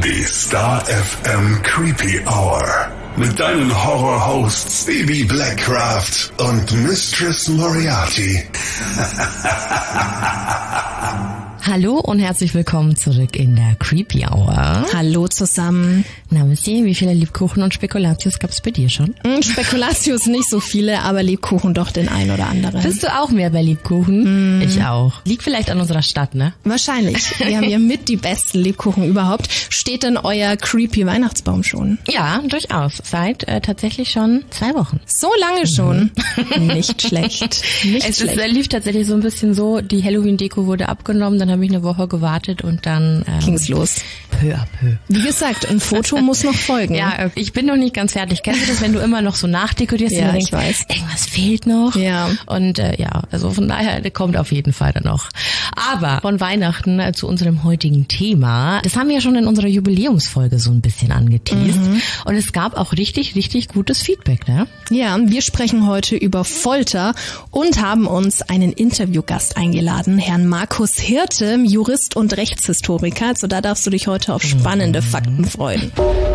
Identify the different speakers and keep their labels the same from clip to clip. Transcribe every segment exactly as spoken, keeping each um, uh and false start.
Speaker 1: Die Star F M Creepy Hour. Mit deinen Horror-Hosts Baby Blackcraft und Mistress Moriarty.
Speaker 2: Hallo und herzlich willkommen zurück in der Creepy Hour.
Speaker 3: Hallo zusammen.
Speaker 2: Na, Missy, wie viele Lebkuchen und Spekulatius gab's bei dir schon?
Speaker 3: Spekulatius nicht so viele, aber Lebkuchen doch den ein oder anderen.
Speaker 2: Bist du auch mehr bei Lebkuchen?
Speaker 3: Mm.
Speaker 2: Ich auch. Liegt vielleicht an unserer Stadt, ne?
Speaker 3: Wahrscheinlich. Wir haben ja mit die besten Lebkuchen überhaupt. Steht denn euer Creepy Weihnachtsbaum schon?
Speaker 2: Ja, durchaus. Seit äh, tatsächlich schon zwei Wochen.
Speaker 3: So lange schon? Mhm. Nicht schlecht. Nicht
Speaker 2: es
Speaker 3: schlecht.
Speaker 2: Ist, äh, lief tatsächlich so ein bisschen so, die Halloween-Deko wurde abgenommen, dann habe ich eine Woche gewartet und dann ähm,
Speaker 3: ging's los.
Speaker 2: Peu à peu.
Speaker 3: Wie gesagt, ein Foto muss noch folgen.
Speaker 2: Ja, ich bin noch nicht ganz fertig. Kennst du das, wenn du immer noch so nachdekorierst?
Speaker 3: Ja,
Speaker 2: und
Speaker 3: ich
Speaker 2: denkst,
Speaker 3: weiß.
Speaker 2: Irgendwas fehlt noch.
Speaker 3: Ja.
Speaker 2: Und äh, ja, also von daher, der kommt auf jeden Fall dann noch. Aber von Weihnachten äh, zu unserem heutigen Thema. Das haben wir ja schon in unserer Jubiläumsfolge so ein bisschen angeteased. Mhm. Und es gab auch richtig, richtig gutes Feedback, ne?
Speaker 3: Ja, wir sprechen heute über Folter und haben uns einen Interviewgast eingeladen, Herrn Markus Hirte, Jurist und Rechtshistoriker. Also da darfst du dich heute auf spannende Fakten freuen.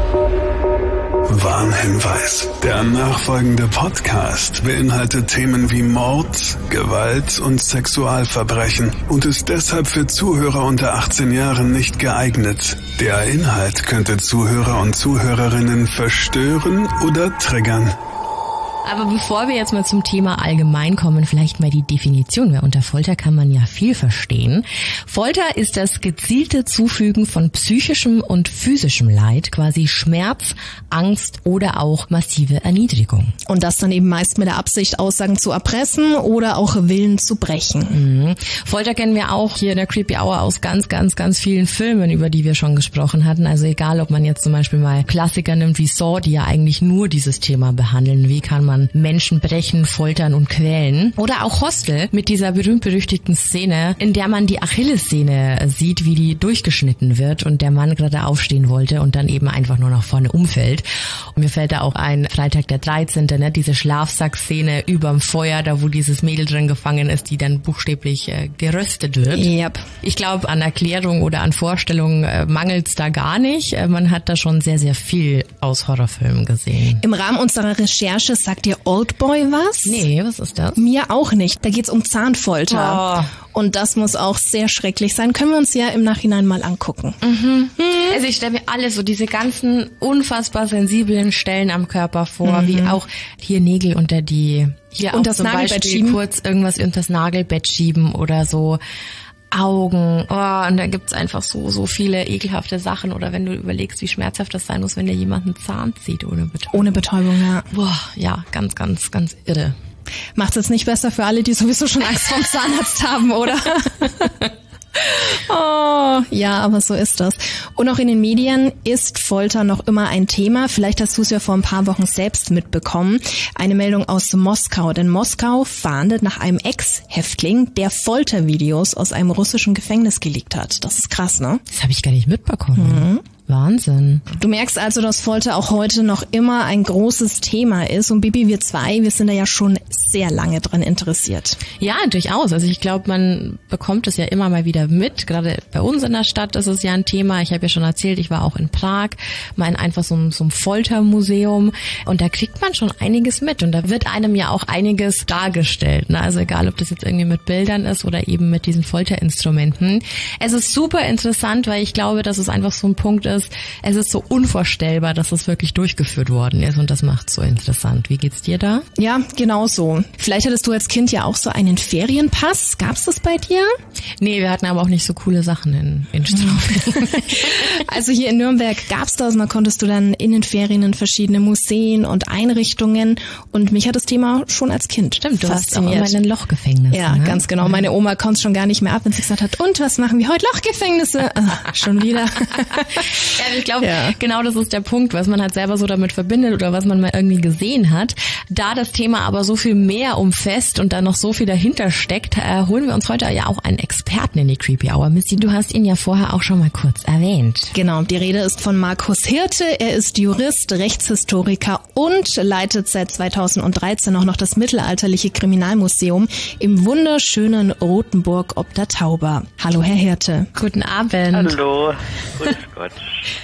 Speaker 1: Warnhinweis. Der nachfolgende Podcast beinhaltet Themen wie Mord, Gewalt und Sexualverbrechen und ist deshalb für Zuhörer unter achtzehn Jahren nicht geeignet. Der Inhalt könnte Zuhörer und Zuhörerinnen verstören oder triggern.
Speaker 2: Aber bevor wir jetzt mal zum Thema allgemein kommen, vielleicht mal die Definition, weil unter Folter kann man ja viel verstehen. Folter ist das gezielte Zufügen von psychischem und physischem Leid, quasi Schmerz, Angst oder auch massive Erniedrigung.
Speaker 3: Und das dann eben meist mit der Absicht, Aussagen zu erpressen oder auch Willen zu brechen.
Speaker 2: Mhm. Folter kennen wir auch hier in der Creepy Hour aus ganz, ganz, ganz vielen Filmen, über die wir schon gesprochen hatten. Also egal, ob man jetzt zum Beispiel mal Klassiker nimmt wie Saw, die ja eigentlich nur dieses Thema behandeln. Wie kann man Menschen brechen, foltern und quälen. Oder auch Hostel mit dieser berühmt-berüchtigten Szene, in der man die Achillessehne sieht, wie die durchgeschnitten wird und der Mann gerade aufstehen wollte und dann eben einfach nur nach vorne umfällt. Und mir fällt da auch ein Freitag der dreizehnte, ne, diese Schlafsack-Szene überm Feuer, da wo dieses Mädel drin gefangen ist, die dann buchstäblich äh, geröstet wird.
Speaker 3: Yep.
Speaker 2: Ich glaube, an Erklärung oder an Vorstellung äh, mangelt's da gar nicht. Äh, man hat da schon sehr, sehr viel aus Horrorfilmen gesehen.
Speaker 3: Im Rahmen unserer Recherche sagt dir Oldboy was?
Speaker 2: Nee, was ist das?
Speaker 3: Mir auch nicht. Da geht's um Zahnfolter. Oh. Und das muss auch sehr schrecklich sein. Können wir uns ja im Nachhinein mal angucken.
Speaker 2: Mhm. Mhm. Also ich stelle mir alles so diese ganzen unfassbar sensiblen Stellen am Körper vor, mhm. wie auch hier Nägel unter die, hier
Speaker 3: und
Speaker 2: auch
Speaker 3: das
Speaker 2: zum
Speaker 3: Nagelbett
Speaker 2: Beispiel
Speaker 3: schieben.
Speaker 2: Kurz irgendwas unter das Nagelbett schieben oder so. Augen, oh, und da gibt's einfach so so viele ekelhafte Sachen. Oder wenn du überlegst, wie schmerzhaft das sein muss, wenn dir jemand einen Zahn zieht ohne Betäubung.
Speaker 3: Ohne Betäubung, ja.
Speaker 2: Boah, ja, ganz, ganz, ganz irre.
Speaker 3: Macht's jetzt nicht besser für alle, die sowieso schon Angst vorm Zahnarzt haben, oder? Oh, ja, aber so ist das. Und auch in den Medien ist Folter noch immer ein Thema. Vielleicht hast du es ja vor ein paar Wochen selbst mitbekommen. Eine Meldung aus Moskau. Denn Moskau fahndet nach einem Ex-Häftling, der Foltervideos aus einem russischen Gefängnis geleakt hat. Das ist krass, ne?
Speaker 2: Das habe ich gar nicht mitbekommen. Mhm. Wahnsinn.
Speaker 3: Du merkst also, dass Folter auch heute noch immer ein großes Thema ist. Und Bibi, wir zwei, wir sind da ja schon sehr lange dran interessiert.
Speaker 2: Ja, durchaus. Also ich glaube, man bekommt es ja immer mal wieder mit. Gerade bei uns in der Stadt ist es ja ein Thema. Ich habe ja schon erzählt, ich war auch in Prag, mal in einfach so einem, so einem Foltermuseum. Und da kriegt man schon einiges mit. Und da wird einem ja auch einiges dargestellt. Ne? Also egal, ob das jetzt irgendwie mit Bildern ist oder eben mit diesen Folterinstrumenten. Es ist super interessant, weil ich glaube, dass es einfach so ein Punkt ist, es ist so unvorstellbar, dass es wirklich durchgeführt worden ist und das macht es so interessant. Wie geht's dir da?
Speaker 3: Ja, genau so. Vielleicht hattest du als Kind ja auch so einen Ferienpass. Gab's das bei dir?
Speaker 2: Nee, wir hatten aber auch nicht so coole Sachen in, in Straubing.
Speaker 3: Also hier in Nürnberg gab's das und da konntest du dann in den Ferien in verschiedene Museen und Einrichtungen und mich hat das Thema schon als Kind
Speaker 2: Stimmt, du
Speaker 3: fasziniert.
Speaker 2: warst auch immer in Lochgefängnis.
Speaker 3: Ja, ne? Ganz genau. Meine Oma konnte es schon gar nicht mehr ab, wenn sie gesagt hat, und was machen wir heute? Lochgefängnisse. Ach, schon wieder.
Speaker 2: Ja, ich glaube,
Speaker 3: ja.
Speaker 2: Genau das ist der Punkt, was man halt selber so damit verbindet oder was man mal irgendwie gesehen hat. Da das Thema aber so viel mehr umfasst und da noch so viel dahinter steckt, äh, holen wir uns heute ja auch einen Experten in die Creepy Hour. Missy, du hast ihn ja vorher auch schon mal kurz erwähnt.
Speaker 3: Genau, die Rede ist von Markus Hirte. Er ist Jurist, Rechtshistoriker und leitet seit zweitausenddreizehn auch noch das mittelalterliche Kriminalmuseum im wunderschönen Rothenburg ob der Tauber. Hallo, Herr Hirte.
Speaker 2: Guten Abend.
Speaker 4: Hallo, grüß Gott.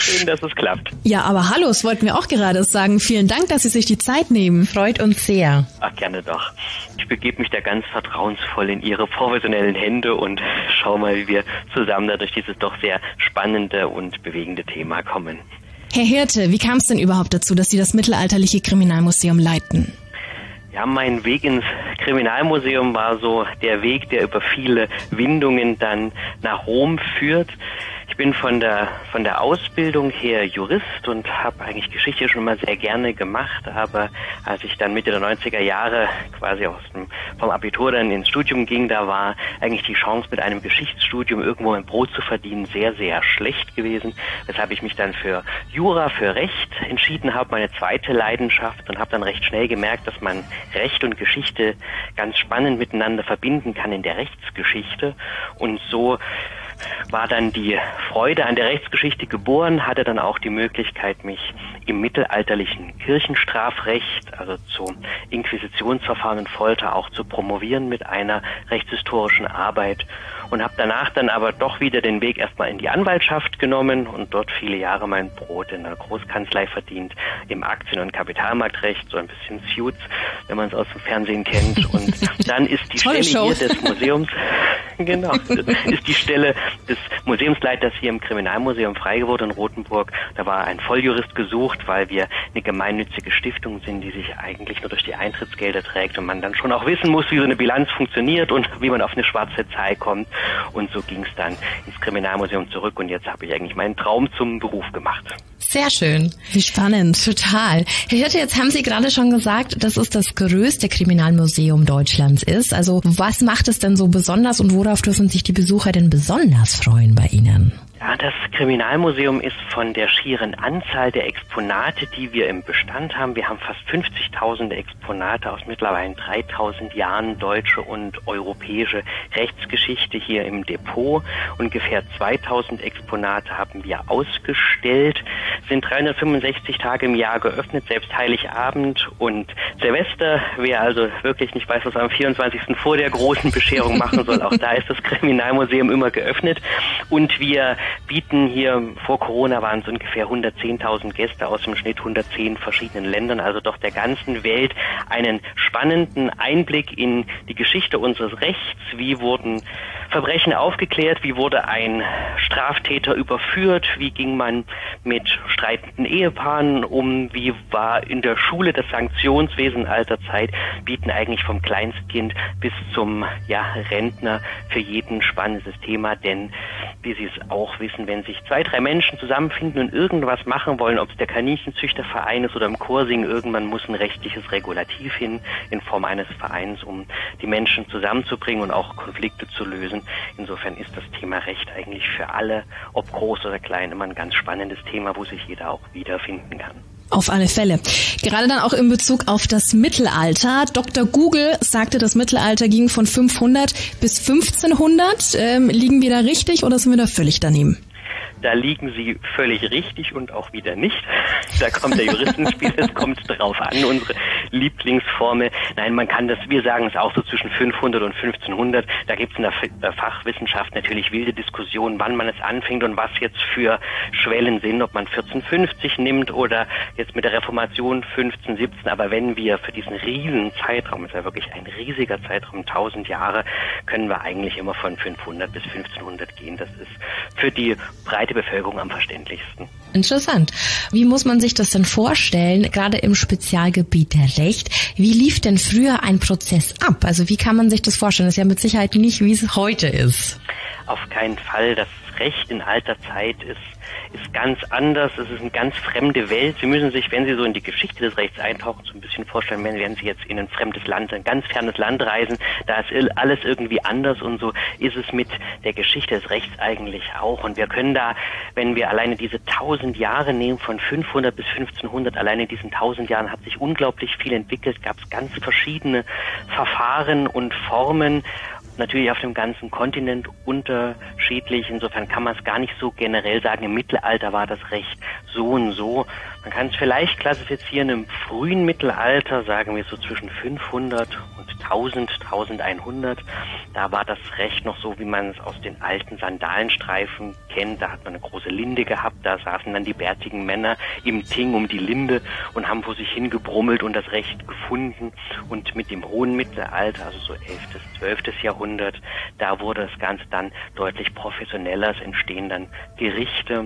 Speaker 4: Schön, dass es klappt.
Speaker 3: Ja, aber hallo, das wollten wir auch gerade sagen. Vielen Dank, dass Sie sich die Zeit nehmen.
Speaker 2: Freut uns sehr.
Speaker 4: Ach, gerne doch. Ich begebe mich da ganz vertrauensvoll in Ihre professionellen Hände und schau mal, wie wir zusammen da durch dieses doch sehr spannende und bewegende Thema kommen.
Speaker 3: Herr Hirte, wie kam es denn überhaupt dazu, dass Sie das Mittelalterliche Kriminalmuseum leiten?
Speaker 4: Ja, mein Weg ins Kriminalmuseum war so der Weg, der über viele Windungen dann nach Rom führt. Ich bin von der von der Ausbildung her Jurist und habe eigentlich Geschichte schon immer sehr gerne gemacht, aber als ich dann Mitte der neunziger Jahre quasi aus dem, vom Abitur dann ins Studium ging, da war eigentlich die Chance, mit einem Geschichtsstudium irgendwo ein Brot zu verdienen, sehr, sehr schlecht gewesen, weshalb ich mich dann für Jura, für Recht entschieden habe, meine zweite Leidenschaft, und habe dann recht schnell gemerkt, dass man Recht und Geschichte ganz spannend miteinander verbinden kann in der Rechtsgeschichte, und so war dann die Freude an der Rechtsgeschichte geboren, hatte dann auch die Möglichkeit, mich im mittelalterlichen Kirchenstrafrecht, also zu Inquisitionsverfahren und Folter, auch zu promovieren mit einer rechtshistorischen Arbeit, und habe danach dann aber doch wieder den Weg erstmal in die Anwaltschaft genommen und dort viele Jahre mein Brot in einer Großkanzlei verdient, im Aktien- und Kapitalmarktrecht, so ein bisschen Suits, wenn man es aus dem Fernsehen kennt. Und dann ist die Stelle hier des Museums, genau, ist die Stelle des Museumsleiters hier im Kriminalmuseum frei geworden in Rothenburg. Da war ein Volljurist gesucht, weil wir eine gemeinnützige Stiftung sind, die sich eigentlich nur durch die Eintrittsgelder trägt und man dann schon auch wissen muss, wie so eine Bilanz funktioniert und wie man auf eine schwarze Zahl kommt. Und so ging es dann ins Kriminalmuseum zurück, und jetzt habe ich eigentlich meinen Traum zum Beruf gemacht.
Speaker 2: Sehr schön.
Speaker 3: Wie spannend.
Speaker 2: Total. Herr Hirte, jetzt haben Sie gerade schon gesagt, dass es das größte Kriminalmuseum Deutschlands ist. Also was macht es denn so besonders und worauf dürfen sich die Besucher denn besonders freuen bei Ihnen?
Speaker 4: Ja, das Kriminalmuseum ist von der schieren Anzahl der Exponate, die wir im Bestand haben. Wir haben fast fünfzigtausend Exponate aus mittlerweile dreitausend Jahren deutsche und europäische Rechtsgeschichte hier im Depot. Ungefähr zweitausend Exponate haben wir ausgestellt, sind dreihundertfünfundsechzig Tage im Jahr geöffnet, selbst Heiligabend und Silvester. Wer also wirklich nicht weiß, was am vierundzwanzigsten vor der großen Bescherung machen soll, auch da ist das Kriminalmuseum immer geöffnet. Und wir bieten hier, vor Corona waren es ungefähr hundertzehntausend Gäste aus dem Schnitt hundertzehn verschiedenen Ländern, also doch der ganzen Welt, einen spannenden Einblick in die Geschichte unseres Rechts. Wie wurden Verbrechen aufgeklärt? Wie wurde ein Straftäter überführt? Wie ging man mit streitenden Ehepaaren um? Wie war in der Schule das Sanktionswesen alter Zeit? Bieten eigentlich vom Kleinstkind bis zum ja, Rentner für jeden spannendes Thema, denn wie Sie es auch wissen, wenn sich zwei, drei Menschen zusammenfinden und irgendwas machen wollen, ob es der Kaninchenzüchterverein ist oder im Chorsingen, irgendwann muss ein rechtliches Regulativ hin in Form eines Vereins, um die Menschen zusammenzubringen und auch Konflikte zu lösen. Insofern ist das Thema Recht eigentlich für alle, ob groß oder klein, immer ein ganz spannendes Thema, wo sich jeder auch wiederfinden kann.
Speaker 3: Auf alle Fälle. Gerade dann auch in Bezug auf das Mittelalter. Doktor Google sagte, das Mittelalter ging von fünfhundert bis fünfzehnhundert. Ähm, liegen wir da richtig oder sind wir da völlig daneben?
Speaker 4: Da liegen Sie völlig richtig und auch wieder nicht. Da kommt der Jurist ins Spiel, es kommt drauf an, unsere Lieblingsformel. Nein, man kann das, wir sagen es auch so zwischen fünfhundert und fünfzehnhundert. Da gibt es in der Fachwissenschaft natürlich wilde Diskussionen, wann man es anfängt und was jetzt für Schwellen sind, ob man vierzehnhundertfünfzig nimmt oder jetzt mit der Reformation fünfzehn, siebzehn. Aber wenn wir für diesen riesen Zeitraum, es ist ja wirklich ein riesiger Zeitraum, tausend Jahre, können wir eigentlich immer von fünfhundert bis fünfzehnhundert gehen. Das ist für die breite Bevölkerung am verständlichsten.
Speaker 2: Interessant. Wie muss man sich das denn vorstellen, gerade im Spezialgebiet der Recht? Wie lief denn früher ein Prozess ab? Also wie kann man sich das vorstellen? Das ist ja mit Sicherheit nicht, wie es heute ist.
Speaker 4: Auf keinen Fall. Das Recht in alter Zeit ist ist ganz anders, es ist eine ganz fremde Welt. Sie müssen sich, wenn Sie so in die Geschichte des Rechts eintauchen, so ein bisschen vorstellen, wenn Sie jetzt in ein fremdes Land, ein ganz fernes Land reisen, da ist alles irgendwie anders, und so ist es mit der Geschichte des Rechts eigentlich auch. Und wir können da, wenn wir alleine diese tausend Jahre nehmen, von fünfhundert bis fünfzehnhundert, alleine in diesen tausend Jahren hat sich unglaublich viel entwickelt, gab es ganz verschiedene Verfahren und Formen, natürlich auf dem ganzen Kontinent unterschiedlich. Insofern kann man es gar nicht so generell sagen, im Mittelalter war das Recht so und so. Man kann es vielleicht klassifizieren im frühen Mittelalter, sagen wir so zwischen fünfhundert und tausend, eintausendeinhundert. Da war das Recht noch so, wie man es aus den alten Sandalenstreifen kennt. Da hat man eine große Linde gehabt, da saßen dann die bärtigen Männer im Ting um die Linde und haben vor sich hingebrummelt und das Recht gefunden. Und mit dem hohen Mittelalter, also so elftes, zwölftes Jahrhundert, da wurde das Ganze dann deutlich professioneller. Es entstehen dann Gerichte.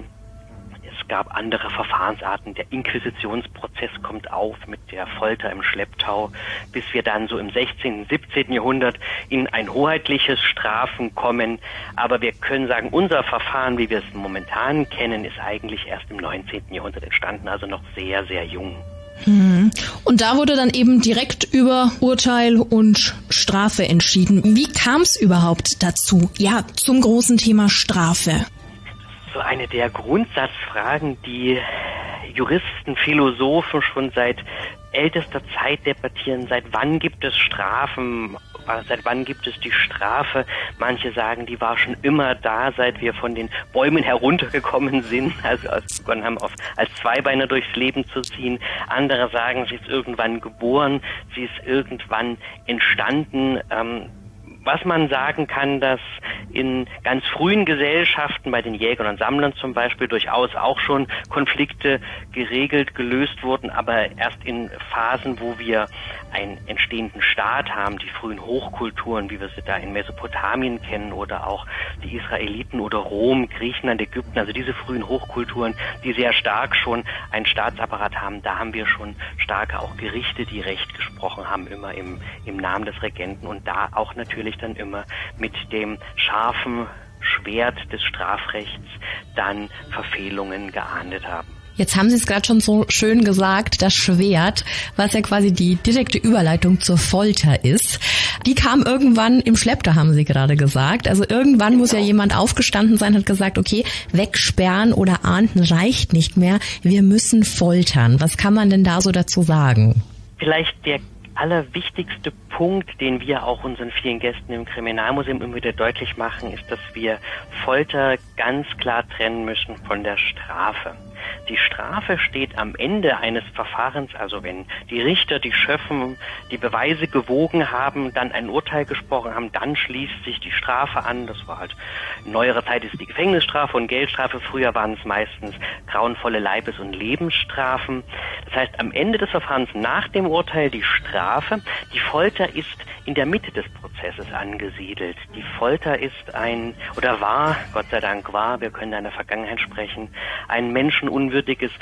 Speaker 4: Es gab andere Verfahrensarten. Der Inquisitionsprozess kommt auf mit der Folter im Schlepptau, bis wir dann so im sechzehnten, siebzehnten Jahrhundert in ein hoheitliches Strafen kommen. Aber wir können sagen, unser Verfahren, wie wir es momentan kennen, ist eigentlich erst im neunzehnten Jahrhundert entstanden, also noch sehr, sehr jung.
Speaker 3: Hm. Und da wurde dann eben direkt über Urteil und Strafe entschieden. Wie kam es überhaupt dazu? Ja, zum großen Thema Strafe.
Speaker 4: So eine der Grundsatzfragen, die Juristen, Philosophen schon seit ältester Zeit debattieren. Seit wann gibt es Strafen? Seit wann gibt es die Strafe? Manche sagen, die war schon immer da, seit wir von den Bäumen heruntergekommen sind, also begonnen haben, auf, als Zweibeiner durchs Leben zu ziehen. Andere sagen, sie ist irgendwann geboren, sie ist irgendwann entstanden. Ähm, Was man sagen kann, dass in ganz frühen Gesellschaften, bei den Jägern und Sammlern zum Beispiel, durchaus auch schon Konflikte geregelt, gelöst wurden, aber erst in Phasen, wo wir einen entstehenden Staat haben, die frühen Hochkulturen, wie wir sie da in Mesopotamien kennen, oder auch die Israeliten oder Rom, Griechenland, Ägypten, also diese frühen Hochkulturen, die sehr stark schon einen Staatsapparat haben, da haben wir schon starke auch Gerichte, die Recht gesprochen haben, immer im, im Namen des Regenten, und da auch natürlich dann immer mit dem scharfen Schwert des Strafrechts dann Verfehlungen geahndet haben.
Speaker 2: Jetzt haben Sie es gerade schon so schön gesagt, das Schwert, was ja quasi die direkte Überleitung zur Folter ist. Die kam irgendwann im Schlepptau, haben Sie gerade gesagt. Also irgendwann genau. muss ja jemand aufgestanden sein, hat gesagt, okay, wegsperren oder ahnden reicht nicht mehr, wir müssen foltern. Was kann man denn da so dazu sagen?
Speaker 4: Vielleicht der allerwichtigste Punkt, den wir auch unseren vielen Gästen im Kriminalmuseum immer wieder deutlich machen, ist, dass wir Folter ganz klar trennen müssen von der Strafe. Die Strafe steht am Ende eines Verfahrens, also wenn die Richter, die Schöffen die Beweise gewogen haben, dann ein Urteil gesprochen haben, dann schließt sich die Strafe an. Das war halt, in neuerer Zeit ist die Gefängnisstrafe und Geldstrafe. Früher waren es meistens grauenvolle Leibes- und Lebensstrafen. Das heißt, am Ende des Verfahrens nach dem Urteil die Strafe. Die Folter ist in der Mitte des Prozesses angesiedelt. Die Folter ist ein, oder war, Gott sei Dank war, wir können in der Vergangenheit sprechen, ein menschenunwürdiges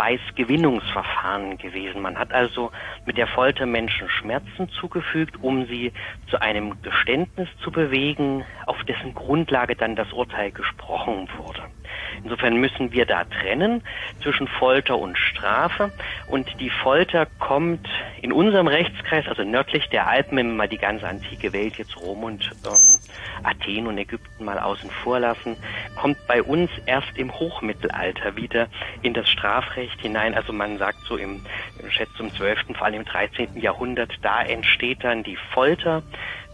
Speaker 4: Beweisgewinnungsverfahren gewesen. Man hat also mit der Folter Menschen Schmerzen zugefügt, um sie zu einem Geständnis zu bewegen, auf dessen Grundlage dann das Urteil gesprochen wurde. Insofern müssen wir da trennen zwischen Folter und Strafe, und die Folter kommt in unserem Rechtskreis, also nördlich der Alpen, wenn wir mal die ganze antike Welt, jetzt Rom und ähm, Athen und Ägypten mal außen vor lassen, kommt bei uns erst im Hochmittelalter wieder in das Strafrecht hinein. Also man sagt so im, im schätze zum zwölften, vor allem im dreizehnten Jahrhundert, da entsteht dann die Folter,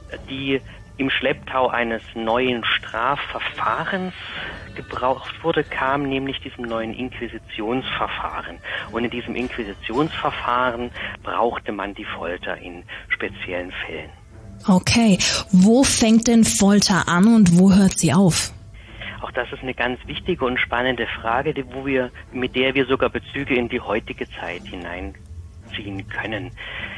Speaker 4: die im Schlepptau eines neuen Strafverfahrens gebraucht wurde, kam nämlich diesem neuen Inquisitionsverfahren. Und in diesem Inquisitionsverfahren brauchte man die Folter in speziellen Fällen.
Speaker 3: Okay, wo fängt denn Folter an und wo hört sie auf?
Speaker 4: Auch das ist eine ganz wichtige und spannende Frage, die, wo wir, mit der wir sogar Bezüge in die heutige Zeit hineinziehen können.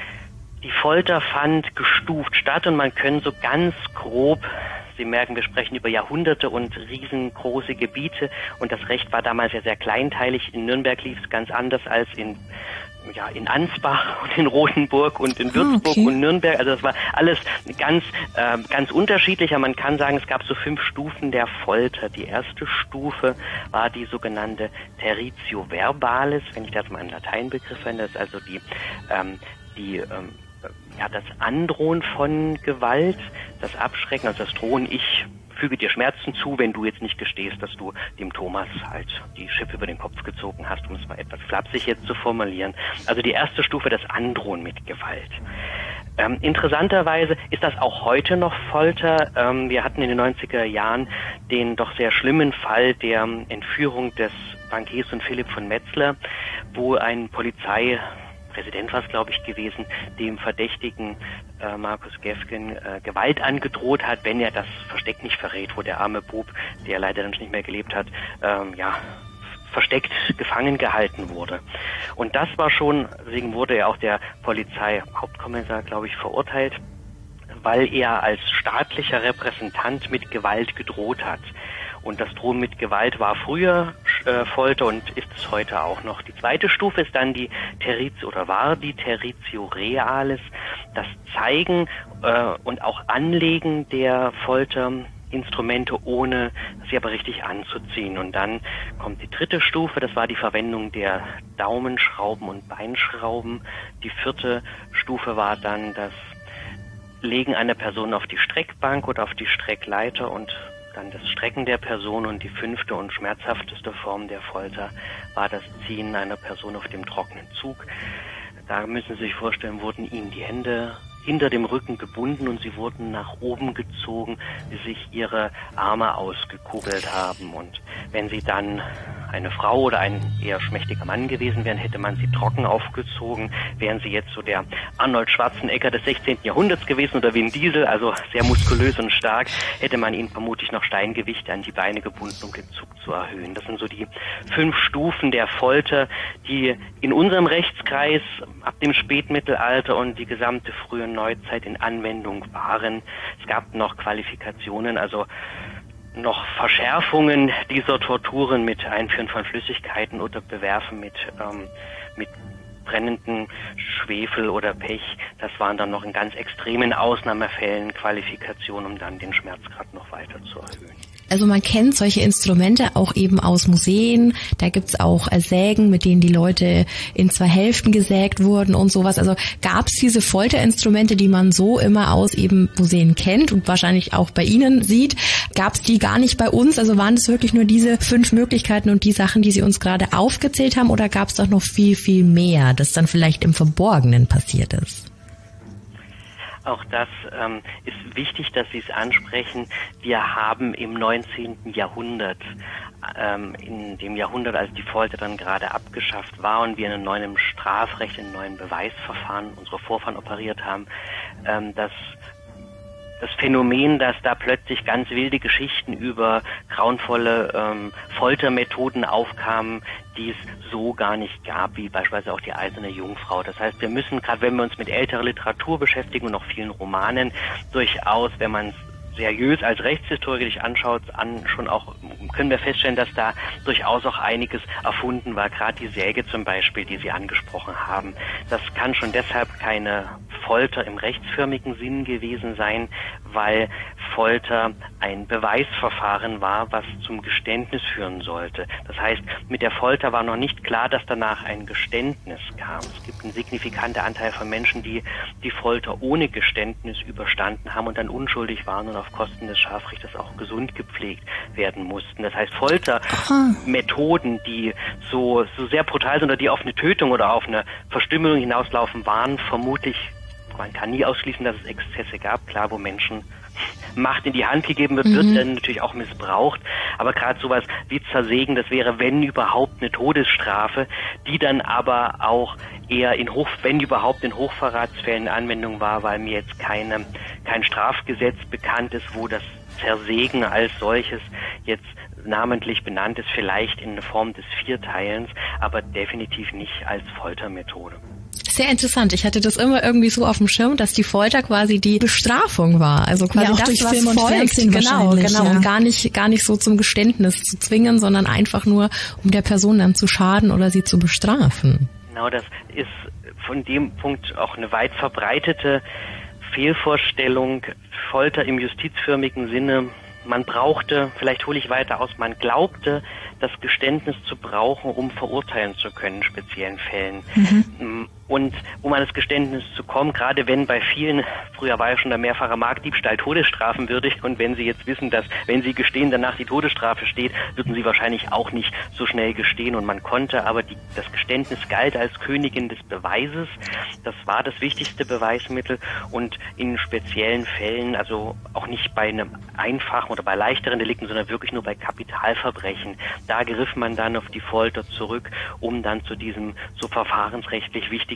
Speaker 4: Die Folter fand gestuft statt, und man kann so ganz grob, Sie merken, wir sprechen über Jahrhunderte und riesengroße Gebiete, und das Recht war damals ja sehr kleinteilig. In Nürnberg lief es ganz anders als in ja in Ansbach und in Rothenburg und in Würzburg ah, okay. und Nürnberg. Also das war alles ganz äh, ganz unterschiedlicher. Man kann sagen, es gab so fünf Stufen der Folter. Die erste Stufe war die sogenannte Territio verbalis, wenn ich das mal einen Lateinbegriff finde. Das ist also die ähm, die ähm, ja, das Androhen von Gewalt, das Abschrecken, also das Drohen, ich füge dir Schmerzen zu, wenn du jetzt nicht gestehst, dass du dem Thomas halt die Schippe über den Kopf gezogen hast, um es mal etwas flapsig jetzt zu formulieren. Also die erste Stufe, das Androhen mit Gewalt. Ähm, interessanterweise ist das auch heute noch Folter. Ähm, wir hatten in den neunziger Jahren den doch sehr schlimmen Fall der Entführung des Bankiers und Philipp von Metzler, wo ein Polizei Präsident war es, glaube ich, gewesen, dem Verdächtigen äh, Markus Gefgen äh, Gewalt angedroht hat, wenn er das Versteck nicht verrät, wo der arme Bub, der leider dann nicht mehr gelebt hat, ähm, ja, versteckt gefangen gehalten wurde. Und das war schon, deswegen wurde ja auch der Polizeihauptkommissar, glaube ich, verurteilt, weil er als staatlicher Repräsentant mit Gewalt gedroht hat. Und das Drohen mit Gewalt war früher äh, Folter und ist es heute auch noch. Die zweite Stufe ist dann die Territio oder war die Territio Realis, das Zeigen äh, und auch Anlegen der Folterinstrumente, ohne sie aber richtig anzuziehen. Und dann kommt die dritte Stufe, das war die Verwendung der Daumenschrauben und Beinschrauben. Die vierte Stufe war dann das Legen einer Person auf die Streckbank oder auf die Streckleiter und dann das Strecken der Person. Und die fünfte und schmerzhafteste Form der Folter war das Ziehen einer Person auf dem trockenen Zug. Da müssen Sie sich vorstellen, wurden ihnen die Hände hinter dem Rücken gebunden und sie wurden nach oben gezogen, bis sich ihre Arme ausgekugelt haben. Und wenn sie dann eine Frau oder ein eher schmächtiger Mann gewesen wären, hätte man sie trocken aufgezogen. Wären sie jetzt so der Arnold Schwarzenegger des sechzehnten Jahrhunderts gewesen oder Vin Diesel, also sehr muskulös und stark, hätte man ihnen vermutlich noch Steingewichte an die Beine gebunden, um den Zug zu erhöhen. Das sind so die fünf Stufen der Folter, die in unserem Rechtskreis ab dem Spätmittelalter und die gesamte frühe Neuzeit in Anwendung waren. Es gab noch Qualifikationen, also noch Verschärfungen dieser Torturen mit Einführen von Flüssigkeiten oder Bewerfen mit, ähm, mit brennenden Schwefel oder Pech. Das waren dann noch in ganz extremen Ausnahmefällen Qualifikationen, um dann den Schmerzgrad noch weiter zu erhöhen.
Speaker 2: Also man kennt solche Instrumente auch eben aus Museen. Da gibt's auch äh, Sägen, mit denen die Leute in zwei Hälften gesägt wurden und sowas. Also gab's diese Folterinstrumente, die man so immer aus eben Museen kennt und wahrscheinlich auch bei Ihnen sieht, gab's die gar nicht bei uns? Also waren es wirklich nur diese fünf Möglichkeiten und die Sachen, die Sie uns gerade aufgezählt haben, oder gab's doch noch viel, viel mehr, das dann vielleicht im Verborgenen passiert ist?
Speaker 4: Auch das ähm, ist wichtig, dass Sie es ansprechen. Wir haben im neunzehnten Jahrhundert, ähm, in dem Jahrhundert, als die Folter dann gerade abgeschafft war und wir in einem neuen Strafrecht, in einem neuen Beweisverfahren unsere Vorfahren operiert haben, ähm, dass das Phänomen, dass da plötzlich ganz wilde Geschichten über grauenvolle ähm, Foltermethoden aufkamen, die es so gar nicht gab, wie beispielsweise auch die Eiserne Jungfrau. Das heißt, wir müssen, gerade wenn wir uns mit älterer Literatur beschäftigen und auch vielen Romanen, durchaus, wenn man es seriös als Rechtshistoriker sich anschaut, an schon auch können wir feststellen, dass da durchaus auch einiges erfunden war. Gerade die Säge zum Beispiel, die Sie angesprochen haben. Das kann schon deshalb keine Folter im rechtsförmigen Sinn gewesen sein, weil Folter ein Beweisverfahren war, was zum Geständnis führen sollte. Das heißt, mit der Folter war noch nicht klar, dass danach ein Geständnis kam. Es gibt einen signifikanten Anteil von Menschen, die die Folter ohne Geständnis überstanden haben und dann unschuldig waren und auf Kosten des Scharfrichters auch gesund gepflegt werden mussten. Das heißt, Foltermethoden, die so, so sehr brutal sind oder die auf eine Tötung oder auf eine Verstümmelung hinauslaufen, waren vermutlich, man kann nie ausschließen, dass es Exzesse gab, klar, wo Menschen Macht in die Hand gegeben wird, wird mhm. dann natürlich auch missbraucht. Aber gerade sowas wie Zersägen, das wäre, wenn überhaupt, eine Todesstrafe, die dann aber auch eher in Hoch, wenn überhaupt, in Hochverratsfällen Anwendung war, weil mir jetzt keine, kein Strafgesetz bekannt ist, wo das Zersägen als solches jetzt namentlich benannt ist, vielleicht in Form des Vierteilens, aber definitiv nicht als Foltermethode.
Speaker 2: Sehr interessant. Ich hatte das immer irgendwie so auf dem Schirm, dass die Folter quasi die Bestrafung war. Also quasi
Speaker 3: ja, auch
Speaker 2: das,
Speaker 3: durch
Speaker 2: was
Speaker 3: Film und
Speaker 2: folgt.
Speaker 3: Fernsehen
Speaker 2: Genau, genau.
Speaker 3: Ja.
Speaker 2: Und gar nicht, gar nicht so zum Geständnis zu zwingen, sondern einfach nur, um der Person dann zu schaden oder sie zu bestrafen.
Speaker 4: Genau, das ist von dem Punkt auch eine weit verbreitete Fehlvorstellung. Folter im justizförmigen Sinne. Man brauchte, vielleicht hole ich weiter aus, man glaubte, das Geständnis zu brauchen, um verurteilen zu können in speziellen Fällen. Mhm. Und um an das Geständnis zu kommen, gerade wenn bei vielen, früher war ja schon der mehrfache Marktdiebstahl todesstrafenwürdig, und wenn Sie jetzt wissen, dass, wenn Sie gestehen, danach die Todesstrafe steht, würden Sie wahrscheinlich auch nicht so schnell gestehen. Und man konnte, aber die, das Geständnis galt als Königin des Beweises. Das war das wichtigste Beweismittel, und in speziellen Fällen, also auch nicht bei einem einfachen oder bei leichteren Delikten, sondern wirklich nur bei Kapitalverbrechen, da griff man dann auf die Folter zurück, um dann zu diesem so verfahrensrechtlich wichtigen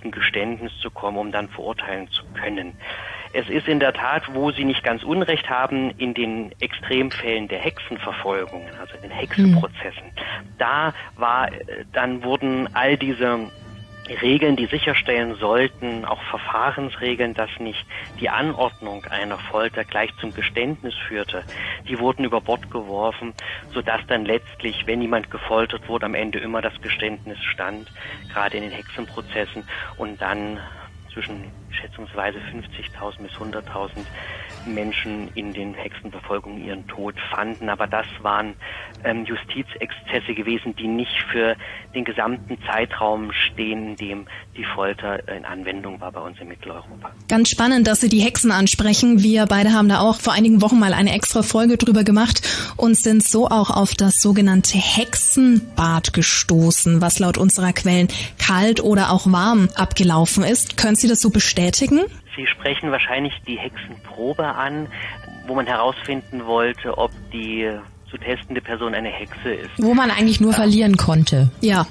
Speaker 4: endgültigen Geständnis zu kommen, um dann verurteilen zu können. Es ist in der Tat, wo Sie nicht ganz Unrecht haben, in den Extremfällen der Hexenverfolgungen, also in den Hexenprozessen. Mhm. Da war, dann wurden all diese Regeln, die sicherstellen sollten, auch Verfahrensregeln, dass nicht die Anordnung einer Folter gleich zum Geständnis führte, die wurden über Bord geworfen, sodass dann letztlich, wenn jemand gefoltert wurde, am Ende immer das Geständnis stand, gerade in den Hexenprozessen, und dann zwischen schätzungsweise fünfzigtausend bis hunderttausend Menschen in den Hexenverfolgungen ihren Tod fanden. Aber das waren ähm, Justizexzesse gewesen, die nicht für den gesamten Zeitraum stehen, in dem die Folter in Anwendung war bei uns in Mitteleuropa.
Speaker 3: Ganz spannend, dass Sie die Hexen ansprechen. Wir beide haben da auch vor einigen Wochen mal eine extra Folge drüber gemacht und sind so auch auf das sogenannte Hexenbad gestoßen, was laut unserer Quellen kalt oder auch warm abgelaufen ist. Können Sie das so bestätigen?
Speaker 4: Sie sprechen wahrscheinlich die Hexenprobe an, wo man herausfinden wollte, ob die zu testende Person eine Hexe ist.
Speaker 2: Wo man eigentlich nur ja. verlieren konnte.
Speaker 3: Ja.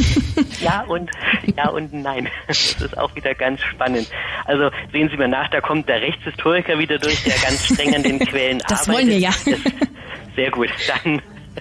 Speaker 4: Ja und ja und nein. Das ist auch wieder ganz spannend. Also sehen Sie mir nach, da kommt der Rechtshistoriker wieder durch, der ganz streng an den Quellen
Speaker 3: das
Speaker 4: arbeitet.
Speaker 3: Das wollen wir ja.
Speaker 4: Das, sehr gut. Dann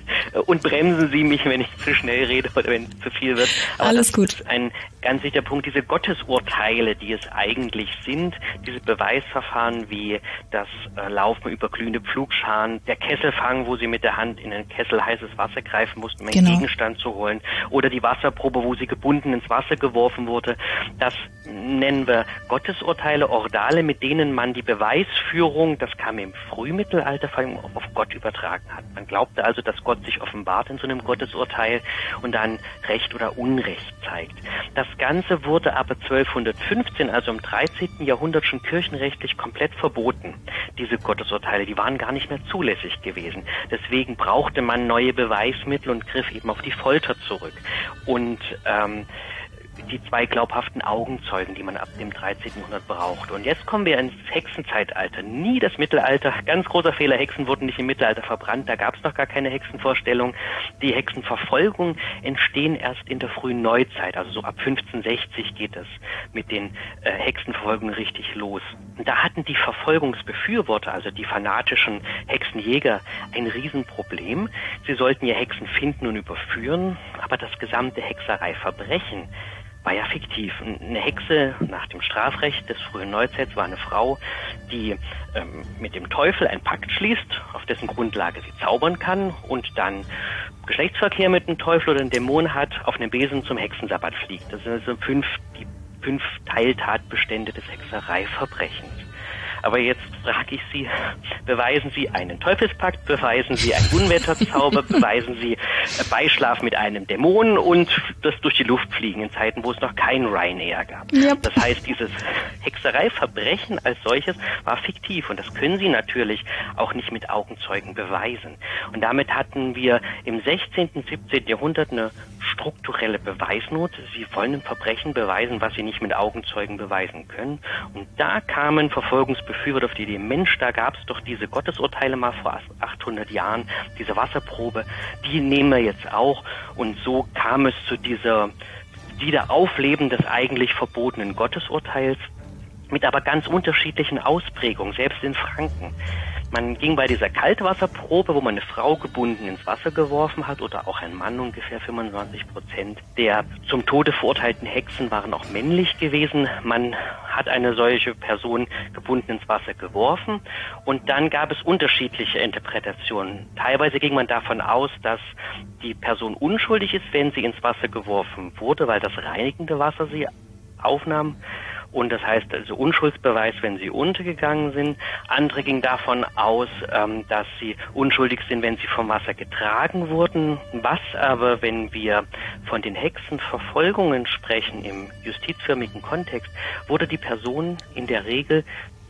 Speaker 4: und bremsen Sie mich, wenn ich zu schnell rede oder wenn es zu viel wird. Aber
Speaker 3: alles
Speaker 4: das
Speaker 3: gut.
Speaker 4: ist ein ganz wichtiger Punkt. Diese Gottesurteile, die es eigentlich sind, diese Beweisverfahren wie das äh, Laufen über glühende Pflugscharen, der Kesselfang, wo Sie mit der Hand in einen Kessel heißes Wasser greifen mussten, um einen genau. Gegenstand zu holen, oder die Wasserprobe, wo sie gebunden ins Wasser geworfen wurde, das nennen wir Gottesurteile, Ordale, mit denen man die Beweisführung, das kam im Frühmittelalter, vor allem auf Gott übertragen hat. Man glaubte also, dass Gott sich offenbart in so einem Gottesurteil und dann Recht oder Unrecht zeigt. Das Ganze wurde aber zwölfhundertfünfzehn, also im dreizehnten Jahrhundert, schon kirchenrechtlich komplett verboten. Diese Gottesurteile, die waren gar nicht mehr zulässig gewesen. Deswegen brauchte man neue Beweismittel und griff eben auf die Folter zurück. Und ähm, die zwei glaubhaften Augenzeugen, die man ab dem dreizehnten Jahrhundert braucht. Und jetzt kommen wir ins Hexenzeitalter. Nie das Mittelalter. Ganz großer Fehler, Hexen wurden nicht im Mittelalter verbrannt. Da gab es noch gar keine Hexenvorstellung. Die Hexenverfolgungen entstehen erst in der frühen Neuzeit. Also so ab fünfzehnhundertsechzig geht es mit den äh, Hexenverfolgungen richtig los. Und da hatten die Verfolgungsbefürworter, also die fanatischen Hexenjäger, ein Riesenproblem. Sie sollten ja Hexen finden und überführen, aber das gesamte Hexereiverbrechen war ja fiktiv. Eine Hexe nach dem Strafrecht des frühen Neuzeits war eine Frau, die ähm, mit dem Teufel einen Pakt schließt, auf dessen Grundlage sie zaubern kann und dann Geschlechtsverkehr mit dem Teufel oder einem Dämon hat, auf einem Besen zum Hexensabbat fliegt. Das sind also fünf, die fünf Teiltatbestände des Hexereiverbrechens. Aber jetzt frage ich Sie, beweisen Sie einen Teufelspakt, beweisen Sie einen Unwetterzauber, beweisen Sie Beischlaf mit einem Dämon und das durch die Luft fliegen in Zeiten, wo es noch kein Ryanair gab. Yep. Das heißt, dieses Hexereiverbrechen als solches war fiktiv und das können Sie natürlich auch nicht mit Augenzeugen beweisen. Und damit hatten wir im sechzehnten, siebzehnten Jahrhundert eine strukturelle Beweisnot. Sie wollen ein Verbrechen beweisen, was Sie nicht mit Augenzeugen beweisen können. Und da kamen Verfolgungsbefürworter auf die Idee, Mensch, da gab es doch diese Gottesurteile mal vor achthundert Jahren, diese Wasserprobe, die nehmen wir jetzt auch. Und so kam es zu dieser Wiederaufleben des eigentlich verbotenen Gottesurteils, mit aber ganz unterschiedlichen Ausprägungen, selbst in Franken. Man ging bei dieser Kaltwasserprobe, wo man eine Frau gebunden ins Wasser geworfen hat, oder auch ein Mann, ungefähr fünfundzwanzig Prozent der zum Tode verurteilten Hexen waren auch männlich gewesen. Man hat eine solche Person gebunden ins Wasser geworfen und dann gab es unterschiedliche Interpretationen. Teilweise ging man davon aus, dass die Person unschuldig ist, wenn sie ins Wasser geworfen wurde, weil das reinigende Wasser sie aufnahm. Und das heißt also Unschuldsbeweis, wenn sie untergegangen sind. Andere gingen davon aus, ähm, dass sie unschuldig sind, wenn sie vom Wasser getragen wurden. Was aber, wenn wir von den Hexenverfolgungen sprechen im justizförmigen Kontext, wurde die Person in der Regel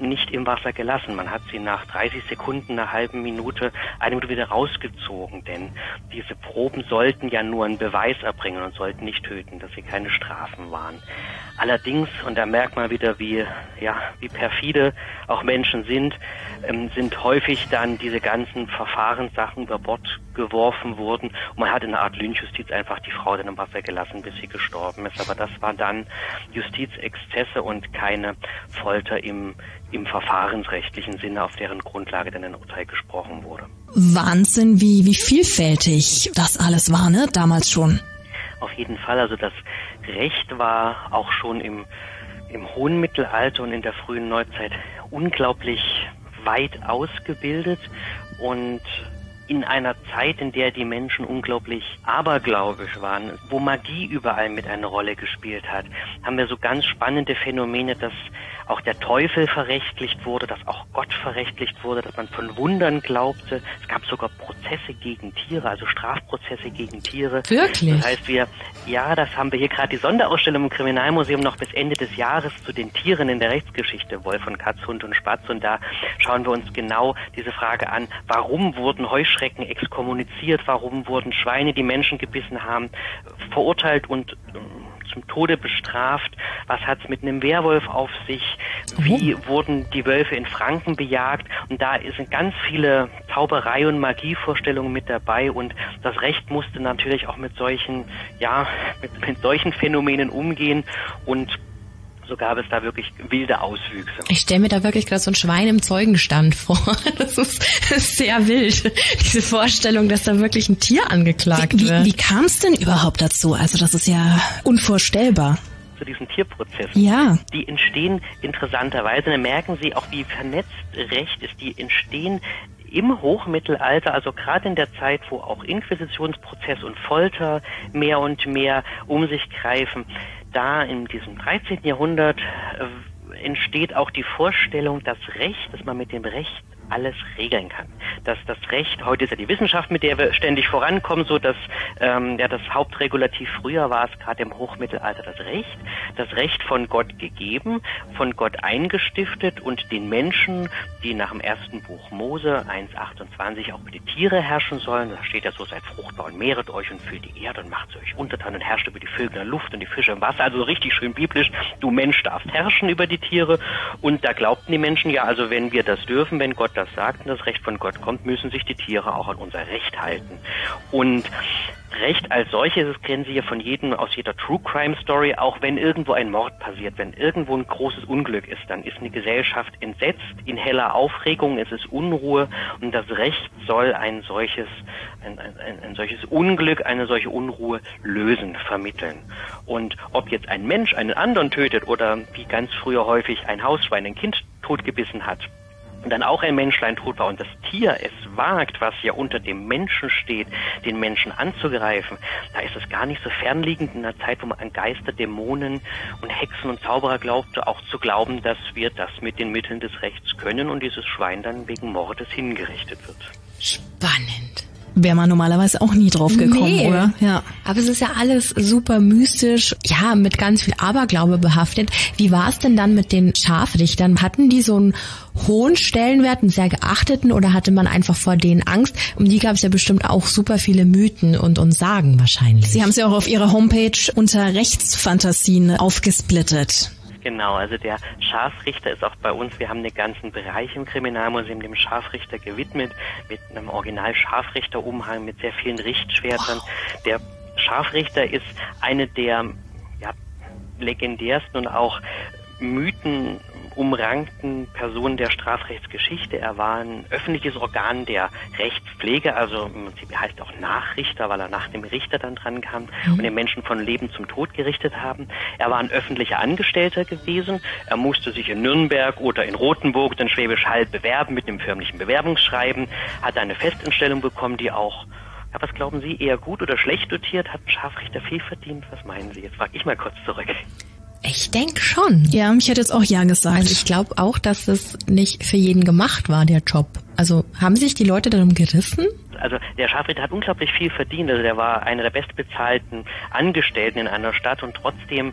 Speaker 4: nicht im Wasser gelassen. Man hat sie nach dreißig Sekunden, einer halben Minute, eine Minute wieder rausgezogen, denn diese Proben sollten ja nur einen Beweis erbringen und sollten nicht töten, dass sie keine Strafen waren. Allerdings, und da merkt man wieder, wie, ja, wie perfide auch Menschen sind, ähm, sind häufig dann diese ganzen Verfahrenssachen über Bord geworfen wurden und man hat in einer Art Lynchjustiz einfach die Frau dann im Wasser gelassen, bis sie gestorben ist. Aber das war dann Justizexzesse und keine Folter im, im verfahrensrechtlichen Sinne, auf deren Grundlage dann ein Urteil gesprochen wurde.
Speaker 3: Wahnsinn, wie, wie vielfältig das alles war, ne? Damals schon.
Speaker 4: Auf jeden Fall, also das Recht war auch schon im, im hohen Mittelalter und in der frühen Neuzeit unglaublich weit ausgebildet und in einer Zeit, in der die Menschen unglaublich abergläubisch waren, wo Magie überall mit eine Rolle gespielt hat, haben wir so ganz spannende Phänomene, dass auch der Teufel verrechtlicht wurde, dass auch Gott verrechtlicht wurde, dass man von Wundern glaubte. Es gab sogar Prozesse gegen Tiere, also Strafprozesse gegen Tiere.
Speaker 2: Wirklich?
Speaker 4: Das heißt, wir, ja, das haben wir hier gerade die Sonderausstellung im Kriminalmuseum noch bis Ende des Jahres zu den Tieren in der Rechtsgeschichte, Wolf und Katz, Hund und Spatz. Und da schauen wir uns genau diese Frage an, warum wurden Heuschrecken exkommuniziert, warum wurden Schweine, die Menschen gebissen haben, verurteilt und zum Tode bestraft, was hat es mit einem Werwolf auf sich, wie oh. wurden die Wölfe in Franken bejagt, und da sind ganz viele Zauberei- und Magievorstellungen mit dabei, und das Recht musste natürlich auch mit solchen, ja, mit, mit solchen Phänomenen umgehen, und so gab es da wirklich wilde Auswüchse.
Speaker 2: Ich stelle mir da wirklich gerade so ein Schwein im Zeugenstand vor. Das ist sehr wild, diese Vorstellung, dass da wirklich ein Tier angeklagt
Speaker 3: wie,
Speaker 2: wird.
Speaker 3: Wie, wie kam es denn überhaupt dazu? Also das ist ja unvorstellbar.
Speaker 4: Zu diesen Tierprozessen.
Speaker 3: Ja.
Speaker 4: Die entstehen interessanterweise, da merken Sie auch, wie vernetzt Recht ist, die entstehen im Hochmittelalter, also gerade in der Zeit, wo auch Inquisitionsprozess und Folter mehr und mehr um sich greifen. Da in diesem dreizehnten Jahrhundert äh, entsteht auch die Vorstellung, dass Recht, dass man mit dem Recht alles regeln kann. Dass das Recht, heute ist ja die Wissenschaft, mit der wir ständig vorankommen, so dass ähm, ja das Hauptregulativ, früher war es gerade im Hochmittelalter das Recht, das Recht von Gott gegeben, von Gott eingestiftet und den Menschen, die nach dem ersten Buch Mose eins achtundzwanzig auch über die Tiere herrschen sollen, da steht ja so, seid fruchtbar und mehret euch und füllt die Erde und macht sie euch untertan und herrscht über die Vögel in der Luft und die Fische im Wasser, also so richtig schön biblisch, du Mensch darfst herrschen über die Tiere, und da glaubten die Menschen, ja, also wenn wir das dürfen, wenn Gott das sagt und das Recht von Gott kommt, müssen sich die Tiere auch an unser Recht halten. Und Recht als solches, das kennen Sie ja von jedem, aus jeder True Crime Story, auch wenn irgendwo ein Mord passiert, wenn irgendwo ein großes Unglück ist, dann ist eine Gesellschaft entsetzt, in heller Aufregung, es ist Unruhe, und das Recht soll ein solches, ein, ein, ein solches Unglück, eine solche Unruhe lösen, vermitteln. Und ob jetzt ein Mensch einen anderen tötet oder wie ganz früher häufig ein Hausschwein ein Kind totgebissen hat, und dann auch ein Menschlein tot war und das Tier es wagt, was ja unter dem Menschen steht, den Menschen anzugreifen, da ist es gar nicht so fernliegend in einer Zeit, wo man an Geister, Dämonen und Hexen und Zauberer glaubte, auch zu glauben, dass wir das mit den Mitteln des Rechts können und dieses Schwein dann wegen Mordes hingerichtet wird.
Speaker 2: Spannend.
Speaker 3: Wäre man normalerweise auch nie drauf gekommen,
Speaker 2: nee.
Speaker 3: oder? Ja.
Speaker 2: Aber es ist ja alles super mystisch, ja, mit ganz viel Aberglaube behaftet. Wie war es denn dann mit den Scharfrichtern? Hatten die so einen hohen Stellenwert, einen sehr geachteten, oder hatte man einfach vor denen Angst? Um die gab es ja bestimmt auch super viele Mythen und, und Sagen wahrscheinlich.
Speaker 3: Sie haben sie auch auf Ihrer Homepage unter Rechtsfantasien aufgesplittet.
Speaker 4: Genau, also der Scharfrichter ist auch bei uns, wir haben einen ganzen Bereich im Kriminalmuseum dem Scharfrichter gewidmet, mit einem Original-Scharfrichterumhang, mit sehr vielen Richtschwertern. Wow. Der Scharfrichter ist eine der ja, legendärsten und auch Mythen umrankten Personen der Strafrechtsgeschichte. Er war ein öffentliches Organ der Rechtspflege, also im Prinzip heißt auch Nachrichter, weil er nach dem Richter dann dran kam mhm. und den Menschen von Leben zum Tod gerichtet haben. Er war ein öffentlicher Angestellter gewesen. Er musste sich in Nürnberg oder in Rothenburg, dann Schwäbisch Hall, bewerben mit einem förmlichen Bewerbungsschreiben, hat eine Festanstellung bekommen, die auch, ja, was glauben Sie, eher gut oder schlecht dotiert? Hat ein Scharfrichter viel verdient? Was meinen Sie? Jetzt frage ich mal kurz zurück.
Speaker 2: Ich denke schon.
Speaker 3: Ja, ich hätte jetzt auch ja gesagt.
Speaker 2: Also ich glaube auch, dass es nicht für jeden gemacht war, der Job. Also haben sich die Leute darum gerissen?
Speaker 4: Also der Scharfrichter hat unglaublich viel verdient. Also der war einer der bestbezahlten Angestellten in einer Stadt, und trotzdem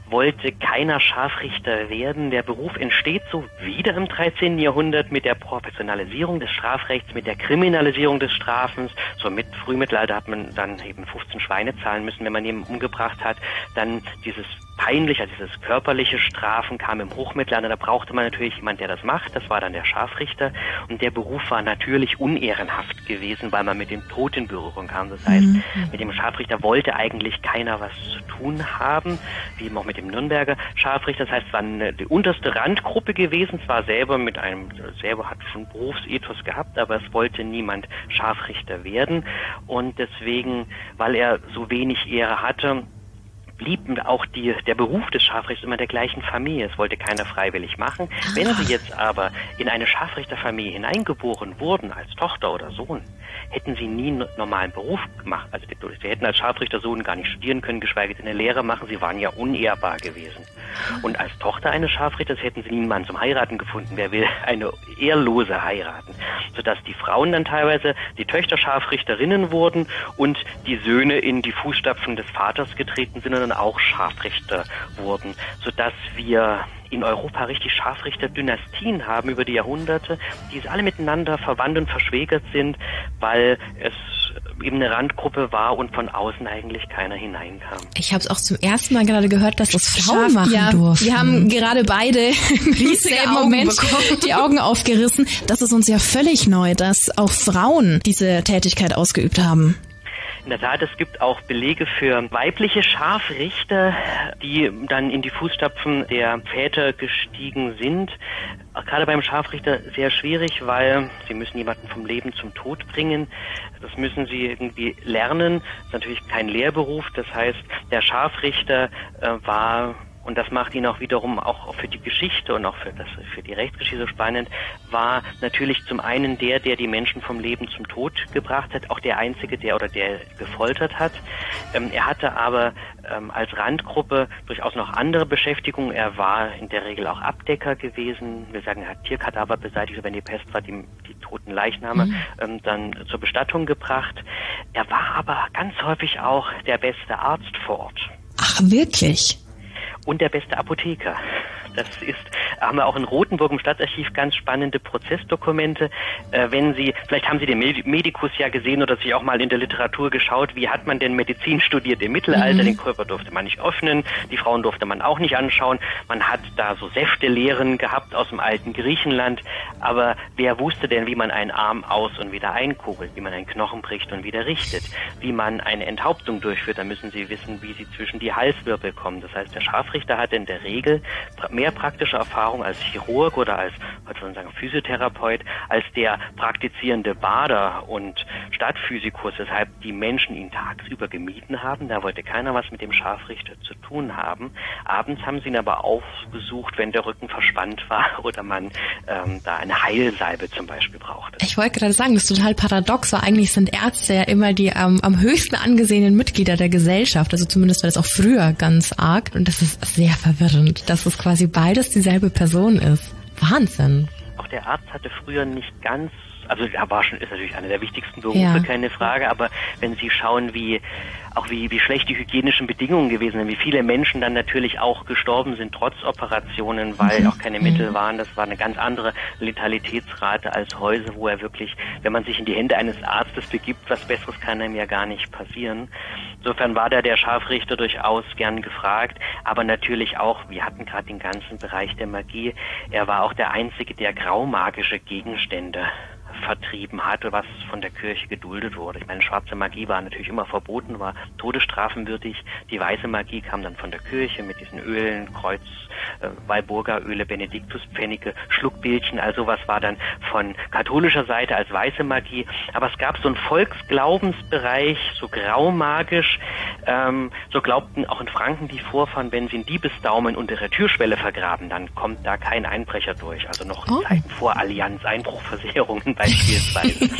Speaker 4: wollte keiner Scharfrichter werden. Der Beruf entsteht so wieder im dreizehnten Jahrhundert mit der Professionalisierung des Strafrechts, mit der Kriminalisierung des Strafens. So mit Frühmittelalter hat man dann eben fünfzehn Schweine zahlen müssen, wenn man jemanden umgebracht hat. Dann dieses peinliche, also dieses körperliche Strafen kam im Hochmittelalter. Da brauchte man natürlich jemanden, der das macht. Das war dann der Scharfrichter. Und der Beruf war natürlich unehrenhaft gewesen, weil man mit dem Tod in Berührung kam. Das heißt, mhm. mit dem Scharfrichter wollte eigentlich keiner was zu tun haben, wie eben auch mit dem Nürnberger Scharfrichter. Das heißt, es war eine, die unterste Randgruppe gewesen, zwar selber mit einem, selber hat schon Berufsethos gehabt, aber es wollte niemand Scharfrichter werden. Und deswegen, weil er so wenig Ehre hatte, blieb auch die, der Beruf des Scharfrichters immer der gleichen Familie. Es wollte keiner freiwillig machen. Wenn sie jetzt aber in eine Scharfrichterfamilie hineingeboren wurden, als Tochter oder Sohn, hätten sie nie einen normalen Beruf gemacht. Also sie hätten als Scharfrichtersohn gar nicht studieren können, geschweige denn eine Lehre machen. Sie waren ja unehrbar gewesen. Und als Tochter eines Scharfrichters hätten sie niemanden zum Heiraten gefunden. Wer will eine Ehrlose heiraten? Sodass die Frauen dann teilweise, die Töchter Scharfrichterinnen wurden und die Söhne in die Fußstapfen des Vaters getreten sind und dann auch Scharfrichter wurden. Sodass wir in Europa richtig Scharfrichter-Dynastien haben über die Jahrhunderte, die alle miteinander verwandt und verschwägert sind, weil es eben eine Randgruppe war und von außen eigentlich keiner hineinkam.
Speaker 2: Ich habe es auch zum ersten Mal gerade gehört, dass das Frauen machen
Speaker 3: ja,
Speaker 2: durften.
Speaker 3: Wir haben gerade beide im selben Moment die Augen aufgerissen. Das ist uns ja völlig neu, dass auch Frauen diese Tätigkeit ausgeübt haben.
Speaker 4: In der Tat, es gibt auch Belege für weibliche Scharfrichter, die dann in die Fußstapfen der Väter gestiegen sind. Gerade beim Scharfrichter sehr schwierig, weil sie müssen jemanden vom Leben zum Tod bringen. Das müssen sie irgendwie lernen. Das ist natürlich kein Lehrberuf. Das heißt, der Scharfrichter äh, war... Und das macht ihn auch wiederum auch für die Geschichte und auch für das für die Rechtsgeschichte so spannend, war natürlich zum einen der, der die Menschen vom Leben zum Tod gebracht hat, auch der Einzige, der oder der gefoltert hat. Ähm, er hatte aber ähm, als Randgruppe durchaus noch andere Beschäftigungen. Er war in der Regel auch Abdecker gewesen. Wir sagen, er hat Tierkadaver beseitigt, wenn die Pest war, die, die toten Leichname mhm. ähm, dann zur Bestattung gebracht. Er war aber ganz häufig auch der beste Arzt vor Ort.
Speaker 3: Ach, wirklich?
Speaker 4: Und der beste Apotheker. Das ist, haben wir auch in Rothenburg im Staatsarchiv ganz spannende Prozessdokumente. Äh, wenn Sie, vielleicht haben Sie den Medikus ja gesehen oder sich auch mal in der Literatur geschaut, wie hat man denn Medizin studiert im Mittelalter? Mhm. Den Körper durfte man nicht öffnen, die Frauen durfte man auch nicht anschauen. Man hat da so Säftelehren gehabt aus dem alten Griechenland. Aber wer wusste denn, wie man einen Arm aus- und wieder einkugelt, wie man einen Knochen bricht und wieder richtet, wie man eine Enthauptung durchführt? Da müssen Sie wissen, wie Sie zwischen die Halswirbel kommen. Das heißt, der Scharfrichter hatte in der Regel mehr praktische Erfahrung als Chirurg oder als, was soll man sagen, Physiotherapeut, als der praktizierende Bader und Stadtphysikus, weshalb die Menschen ihn tagsüber gemieden haben. Da wollte keiner was mit dem Scharfrichter zu tun haben. Abends haben sie ihn aber aufgesucht, wenn der Rücken verspannt war oder man ähm, da eine Heilsalbe zum Beispiel brauchte.
Speaker 2: Ich wollte gerade sagen, das ist total paradox, weil eigentlich sind Ärzte ja immer die ähm, am höchsten angesehenen Mitglieder der Gesellschaft, also zumindest war das auch früher ganz arg und das ist sehr verwirrend, dass es quasi beides dieselbe Person ist. Wahnsinn.
Speaker 4: Auch der Arzt hatte früher nicht ganz, also er war schon, ist natürlich einer der wichtigsten Berufe,
Speaker 2: ja.
Speaker 4: keine Frage, aber wenn Sie schauen, wie auch wie, wie schlecht die hygienischen Bedingungen gewesen sind, wie viele Menschen dann natürlich auch gestorben sind, trotz Operationen, weil mhm. auch keine Mittel waren. Das war eine ganz andere Letalitätsrate als heute, wo er wirklich, wenn man sich in die Hände eines Arztes begibt, was Besseres kann einem ja gar nicht passieren. Insofern war da der Scharfrichter durchaus gern gefragt, aber natürlich auch, wir hatten gerade den ganzen Bereich der Magie, er war auch der Einzige, der graumagische Gegenstände vertrieben hatte, was von der Kirche geduldet wurde. Ich meine, schwarze Magie war natürlich immer verboten, war todesstrafenwürdig. Die weiße Magie kam dann von der Kirche mit diesen Ölen, Kreuz, äh, Walburga-Öle, Benediktuspfennige, Schluckbildchen, also was war dann von katholischer Seite als weiße Magie. Aber es gab so einen Volksglaubensbereich, so graumagisch, ähm, so glaubten auch in Franken die Vorfahren, wenn sie einen Diebesdaumen unter der Türschwelle vergraben, dann kommt da kein Einbrecher durch. Also noch in
Speaker 2: oh.
Speaker 4: Zeiten vor Allianz, Einbruchversicherungen beispielsweise.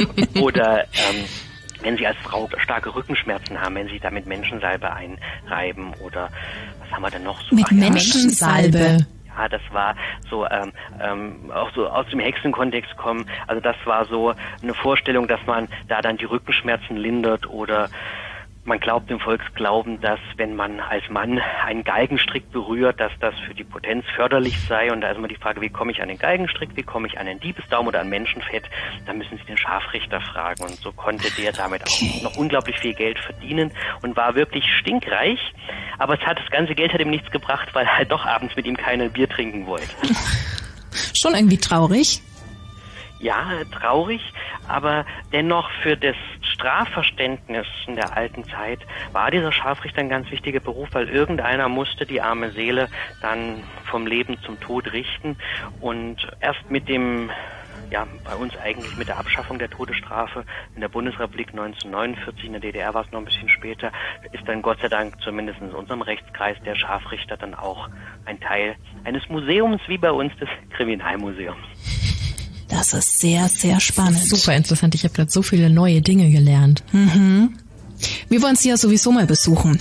Speaker 4: Oder ähm, wenn Sie als Frau starke Rückenschmerzen haben, wenn Sie da mit Menschensalbe einreiben oder was haben wir denn noch so?
Speaker 3: Mit
Speaker 4: Ach, ja,
Speaker 3: Menschensalbe?
Speaker 4: Ja, das war so ähm, ähm, auch so aus dem Hexenkontext kommen. Also das war so eine Vorstellung, dass man da dann die Rückenschmerzen lindert oder Man glaubt im Volksglauben, dass wenn man als Mann einen Galgenstrick berührt, dass das für die Potenz förderlich sei. Und da ist immer die Frage, wie komme ich an den Galgenstrick, wie komme ich an den Diebesdaum oder an Menschenfett? Da müssen Sie den Scharfrichter fragen. Und so konnte der damit auch noch unglaublich viel Geld verdienen und war wirklich stinkreich. Aber es hat, das ganze Geld hat ihm nichts gebracht, weil er halt doch abends mit ihm keine Bier trinken wollte.
Speaker 3: Schon irgendwie traurig.
Speaker 4: Ja, traurig, aber dennoch für das Strafverständnis in der alten Zeit war dieser Scharfrichter ein ganz wichtiger Beruf, weil irgendeiner musste die arme Seele dann vom Leben zum Tod richten. Und erst mit dem, ja, bei uns eigentlich mit der Abschaffung der Todesstrafe in der Bundesrepublik neunzehnhundertneunundvierzig, in der D D R war es noch ein bisschen später, ist dann Gott sei Dank zumindest in unserem Rechtskreis der Scharfrichter dann auch ein Teil eines Museums, wie bei uns des Kriminalmuseums.
Speaker 3: Das ist sehr, sehr spannend.
Speaker 2: Super interessant. Ich habe gerade so viele neue Dinge gelernt.
Speaker 3: Mhm. Wir wollen Sie ja sowieso mal besuchen.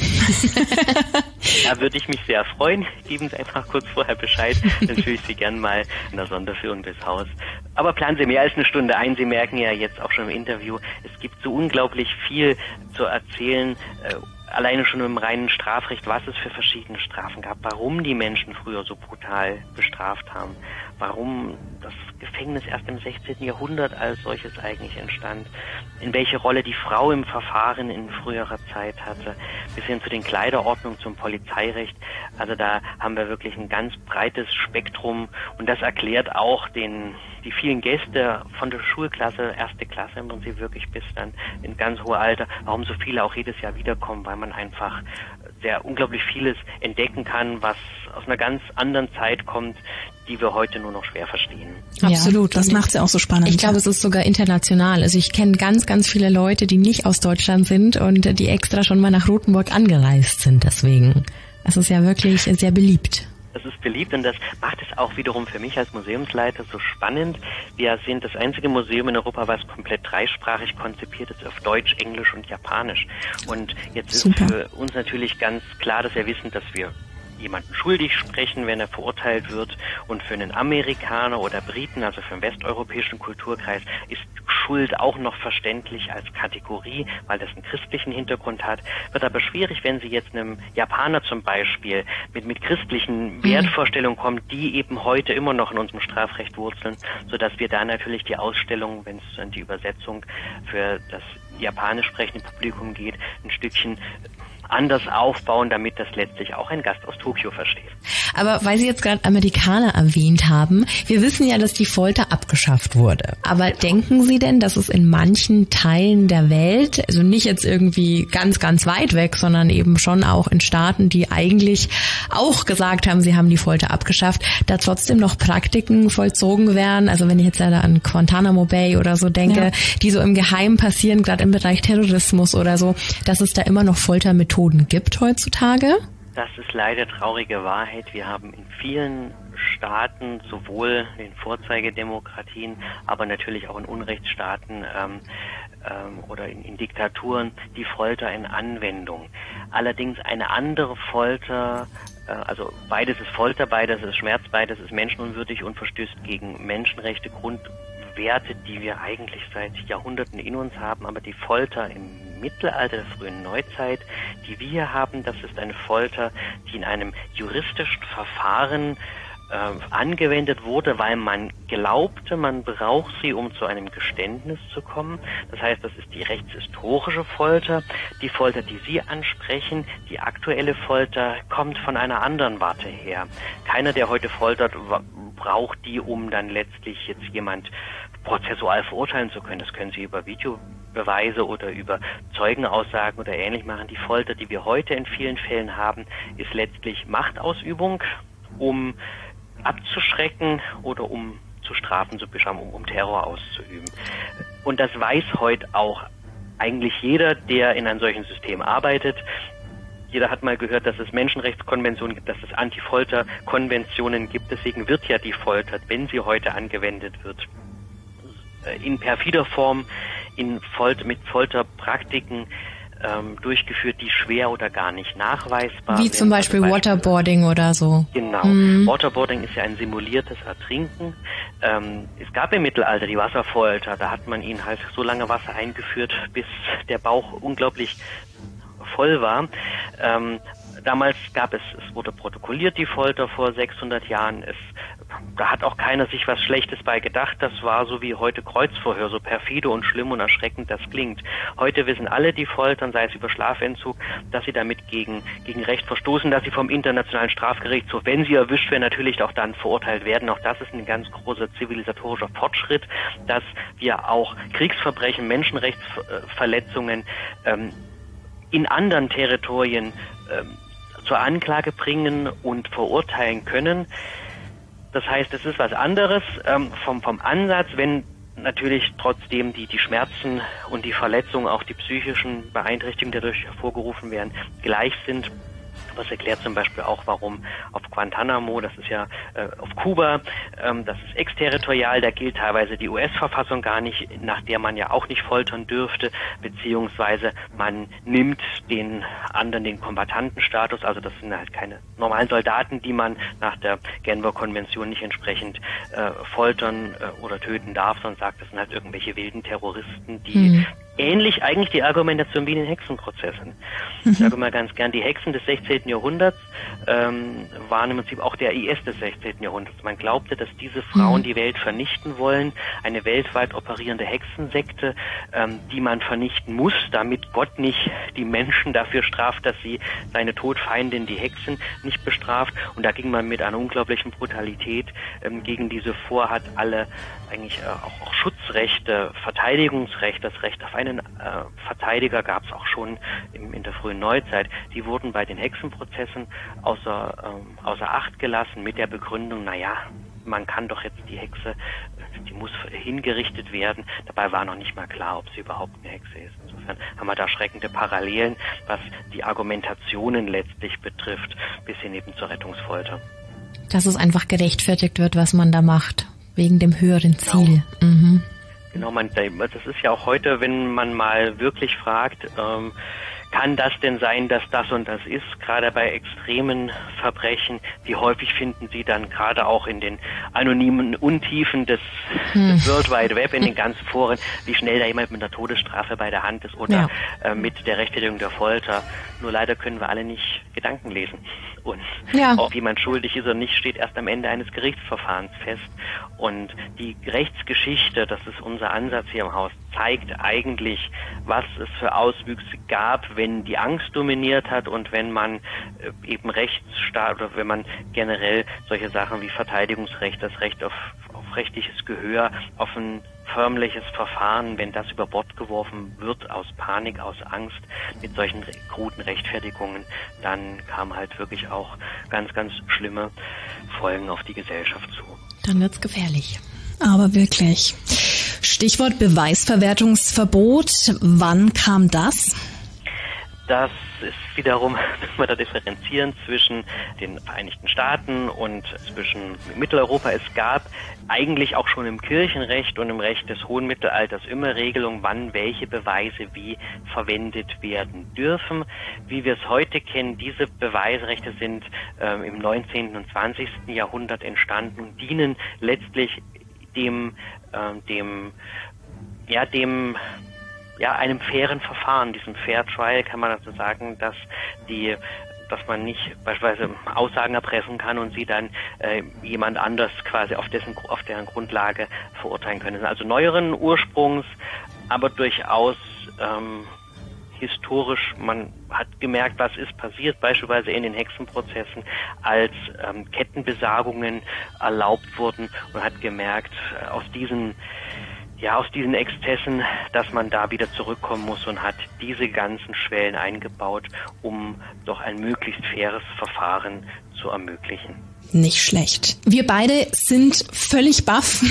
Speaker 4: Da würde ich mich sehr freuen. Geben Sie einfach kurz vorher Bescheid. Dann führe ich Sie gern mal in der Sonderführung durchs Haus. Aber planen Sie mehr als eine Stunde ein. Sie merken ja jetzt auch schon im Interview, es gibt so unglaublich viel zu erzählen. Äh, Alleine schon im reinen Strafrecht, was es für verschiedene Strafen gab, warum die Menschen früher so brutal bestraft haben, warum das Gefängnis erst im sechzehnten Jahrhundert als solches eigentlich entstand, in welche Rolle die Frau im Verfahren in früherer Zeit hatte, bis hin zu den Kleiderordnungen, zum Polizeirecht. Also da haben wir wirklich ein ganz breites Spektrum und das erklärt auch den die vielen Gäste von der Schulklasse, erste Klasse im Prinzip wirklich bis dann in ganz hohe Alter, warum so viele auch jedes Jahr wiederkommen, weil man einfach sehr unglaublich vieles entdecken kann, was aus einer ganz anderen Zeit kommt, die wir heute nur noch schwer verstehen.
Speaker 2: Absolut.
Speaker 3: Ja, das macht es ja auch so spannend.
Speaker 2: Ich glaube, es ist sogar international. Also ich kenne ganz, ganz viele Leute, die nicht aus Deutschland sind und die extra schon mal nach Rothenburg angereist sind. Deswegen. Es ist ja wirklich sehr beliebt.
Speaker 4: Das ist beliebt und das macht es auch wiederum für mich als Museumsleiter so spannend. Wir sind das einzige Museum in Europa, was komplett dreisprachig konzipiert ist, auf Deutsch, Englisch und Japanisch. Und jetzt Super. Ist für uns natürlich ganz klar, dass wir wissen, dass wir jemanden schuldig sprechen, wenn er verurteilt wird. Und für einen Amerikaner oder Briten, also für einen westeuropäischen Kulturkreis, ist Schuld auch noch verständlich als Kategorie, weil das einen christlichen Hintergrund hat. Wird aber schwierig, wenn Sie jetzt einem Japaner zum Beispiel mit, mit christlichen Wertvorstellungen kommen, die eben heute immer noch in unserem Strafrecht wurzeln, sodass wir da natürlich die Ausstellung, wenn es an die Übersetzung für das japanisch sprechende Publikum geht, ein Stückchen anders aufbauen, damit das letztlich auch ein Gast aus Tokio versteht.
Speaker 2: Aber weil Sie jetzt gerade Amerikaner erwähnt haben, wir wissen ja, dass die Folter abgeschafft wurde. Aber genau. Denken Sie denn, dass es in manchen Teilen der Welt, also nicht jetzt irgendwie ganz, ganz weit weg, sondern eben schon auch in Staaten, die eigentlich auch gesagt haben, sie haben die Folter abgeschafft, da trotzdem noch Praktiken vollzogen werden? Also wenn ich jetzt ja da an Guantanamo Bay oder so denke, ja. die so im Geheimen passieren, gerade im Bereich Terrorismus oder so, dass es da immer noch Foltermethoden gibt heutzutage?
Speaker 4: Das ist leider traurige Wahrheit. Wir haben in vielen Staaten, sowohl in Vorzeigedemokratien, aber natürlich auch in Unrechtsstaaten ähm, ähm, oder in, in Diktaturen, die Folter in Anwendung. Allerdings eine andere Folter, äh, also beides ist Folter, beides ist Schmerz, beides ist menschenunwürdig und verstößt gegen Menschenrechte, Grundwerte, die wir eigentlich seit Jahrhunderten in uns haben, aber die Folter im Mittelalter, der frühen Neuzeit, die wir hier haben, das ist eine Folter, die in einem juristischen Verfahren äh, angewendet wurde, weil man glaubte, man braucht sie, um zu einem Geständnis zu kommen. Das heißt, das ist die rechtshistorische Folter. Die Folter, die Sie ansprechen, die aktuelle Folter, kommt von einer anderen Warte her. Keiner, der heute foltert, braucht die, um dann letztlich jetzt jemand prozessual verurteilen zu können. Das können Sie über Videobeweise oder über Zeugenaussagen oder ähnlich machen. Die Folter, die wir heute in vielen Fällen haben, ist letztlich Machtausübung, um abzuschrecken oder um zu Strafen zu beschaffen, um, um Terror auszuüben. Und das weiß heute auch eigentlich jeder, der in einem solchen System arbeitet. Jeder hat mal gehört, dass es Menschenrechtskonventionen gibt, dass es Anti-Folter-Konventionen gibt. Deswegen wird ja die Folter, wenn sie heute angewendet wird, in perfider Form, in Folter, mit Folterpraktiken ähm, durchgeführt, die schwer oder gar nicht nachweisbar sind.
Speaker 2: Wie zum Beispiel, also Beispiel Waterboarding oder so.
Speaker 4: Genau. Mhm. Waterboarding ist ja ein simuliertes Ertrinken. Ähm, es gab im Mittelalter die Wasserfolter. Da hat man ihnen halt so lange Wasser eingeführt, bis der Bauch unglaublich voll war. Ähm, damals gab es, es wurde protokolliert, die Folter vor sechshundert Jahren. Es, da hat auch keiner sich was Schlechtes bei gedacht. Das war so wie heute Kreuzverhör, so perfide und schlimm und erschreckend das klingt. Heute wissen alle, die foltern, sei es über Schlafentzug, dass sie damit gegen, gegen Recht verstoßen, dass sie vom Internationalen Strafgerichtshof, wenn sie erwischt werden, natürlich auch dann verurteilt werden. Auch das ist ein ganz großer zivilisatorischer Fortschritt, dass wir auch Kriegsverbrechen, Menschenrechtsverletzungen ähm, in anderen Territorien ähm, zur Anklage bringen und verurteilen können. Das heißt, es ist was anderes ähm, vom, vom Ansatz, wenn natürlich trotzdem die, die Schmerzen und die Verletzungen, auch die psychischen Beeinträchtigungen, die dadurch hervorgerufen werden, gleich sind. Das erklärt zum Beispiel auch, warum auf Guantanamo, das ist ja äh, auf Kuba, ähm, das ist exterritorial, da gilt teilweise die U S-Verfassung gar nicht, nach der man ja auch nicht foltern dürfte, beziehungsweise man nimmt den anderen den Kombattantenstatus, also das sind halt keine normalen Soldaten, die man nach der Genfer Konvention nicht entsprechend äh, foltern äh, oder töten darf, sondern sagt, das sind halt irgendwelche wilden Terroristen, die mhm. ähnlich eigentlich die Argumentation wie in den Hexenprozessen. Ich sage mal ganz gern, die Hexen des sechzehnten Jahrhunderts ähm, waren im Prinzip auch der I S des sechzehnten Jahrhunderts. Man glaubte, dass diese Frauen mhm. die Welt vernichten wollen, eine weltweit operierende Hexensekte, ähm, die man vernichten muss, damit Gott nicht die Menschen dafür straft, dass sie seine Todfeindin, die Hexen, nicht bestraft. Und da ging man mit einer unglaublichen Brutalität ähm, gegen diese vor, hat alle eigentlich äh, auch, auch Schutzrechte, Verteidigungsrecht, das Recht auf einen äh, Verteidiger gab es auch schon im, in der frühen Neuzeit. Die wurden bei den Hexenprozessen außer, ähm, außer Acht gelassen mit der Begründung, naja, man kann doch jetzt die Hexe, die muss hingerichtet werden. Dabei war noch nicht mal klar, ob sie überhaupt eine Hexe ist. Insofern haben wir da schreckende Parallelen, was die Argumentationen letztlich betrifft, bis hin eben zur Rettungsfolter.
Speaker 2: Dass es einfach gerechtfertigt wird, was man da macht, wegen dem höheren Ziel.
Speaker 4: Genau.
Speaker 2: Mhm.
Speaker 4: Genau, man, das ist ja auch heute, wenn man mal wirklich fragt, ähm, kann das denn sein, dass das und das ist? Gerade bei extremen Verbrechen, wie häufig finden Sie dann gerade auch in den anonymen Untiefen des, hm. des World Wide Web, in den ganzen Foren, wie schnell da jemand mit einer Todesstrafe bei der Hand ist oder ja. äh, mit der Rechtfertigung der Folter. Nur leider können wir alle nicht Gedanken lesen. Und ja. ob jemand schuldig ist oder nicht, steht erst am Ende eines Gerichtsverfahrens fest. Und die Rechtsgeschichte, das ist unser Ansatz hier im Haus, zeigt eigentlich, was es für Auswüchse gab, wenn die Angst dominiert hat und wenn man eben Rechtsstaat oder wenn man generell solche Sachen wie Verteidigungsrecht, das Recht auf, auf rechtliches Gehör, auf ein förmliches Verfahren, wenn das über Bord geworfen wird aus Panik, aus Angst, mit solchen kruden Rechtfertigungen, dann kamen halt wirklich auch ganz, ganz schlimme Folgen auf die Gesellschaft zu.
Speaker 2: Dann wird's gefährlich.
Speaker 3: Aber wirklich. Stichwort Beweisverwertungsverbot. Wann kam das?
Speaker 4: Das ist wiederum, müssen wir da differenzieren zwischen den Vereinigten Staaten und zwischen Mitteleuropa. Es gab eigentlich auch schon im Kirchenrecht und im Recht des Hohen Mittelalters immer Regelungen, wann welche Beweise wie verwendet werden dürfen. Wie wir es heute kennen, diese Beweisrechte sind ähm, im neunzehnten und zwanzigsten Jahrhundert entstanden und dienen letztlich dem, ähm, dem, ja, dem, ja, einem fairen Verfahren, diesem Fair Trial kann man also sagen, dass die, dass man nicht beispielsweise Aussagen erpressen kann und sie dann äh, jemand anders quasi auf dessen, auf deren Grundlage verurteilen können. Also neueren Ursprungs, aber durchaus ähm, historisch, man hat gemerkt, was ist passiert, beispielsweise in den Hexenprozessen, als ähm, Kettenbesagungen erlaubt wurden und hat gemerkt, äh, aus diesen ja, aus diesen Exzessen, dass man da wieder zurückkommen muss und hat diese ganzen Schwellen eingebaut, um doch ein möglichst faires Verfahren zu ermöglichen.
Speaker 3: Nicht schlecht. Wir beide sind völlig baff.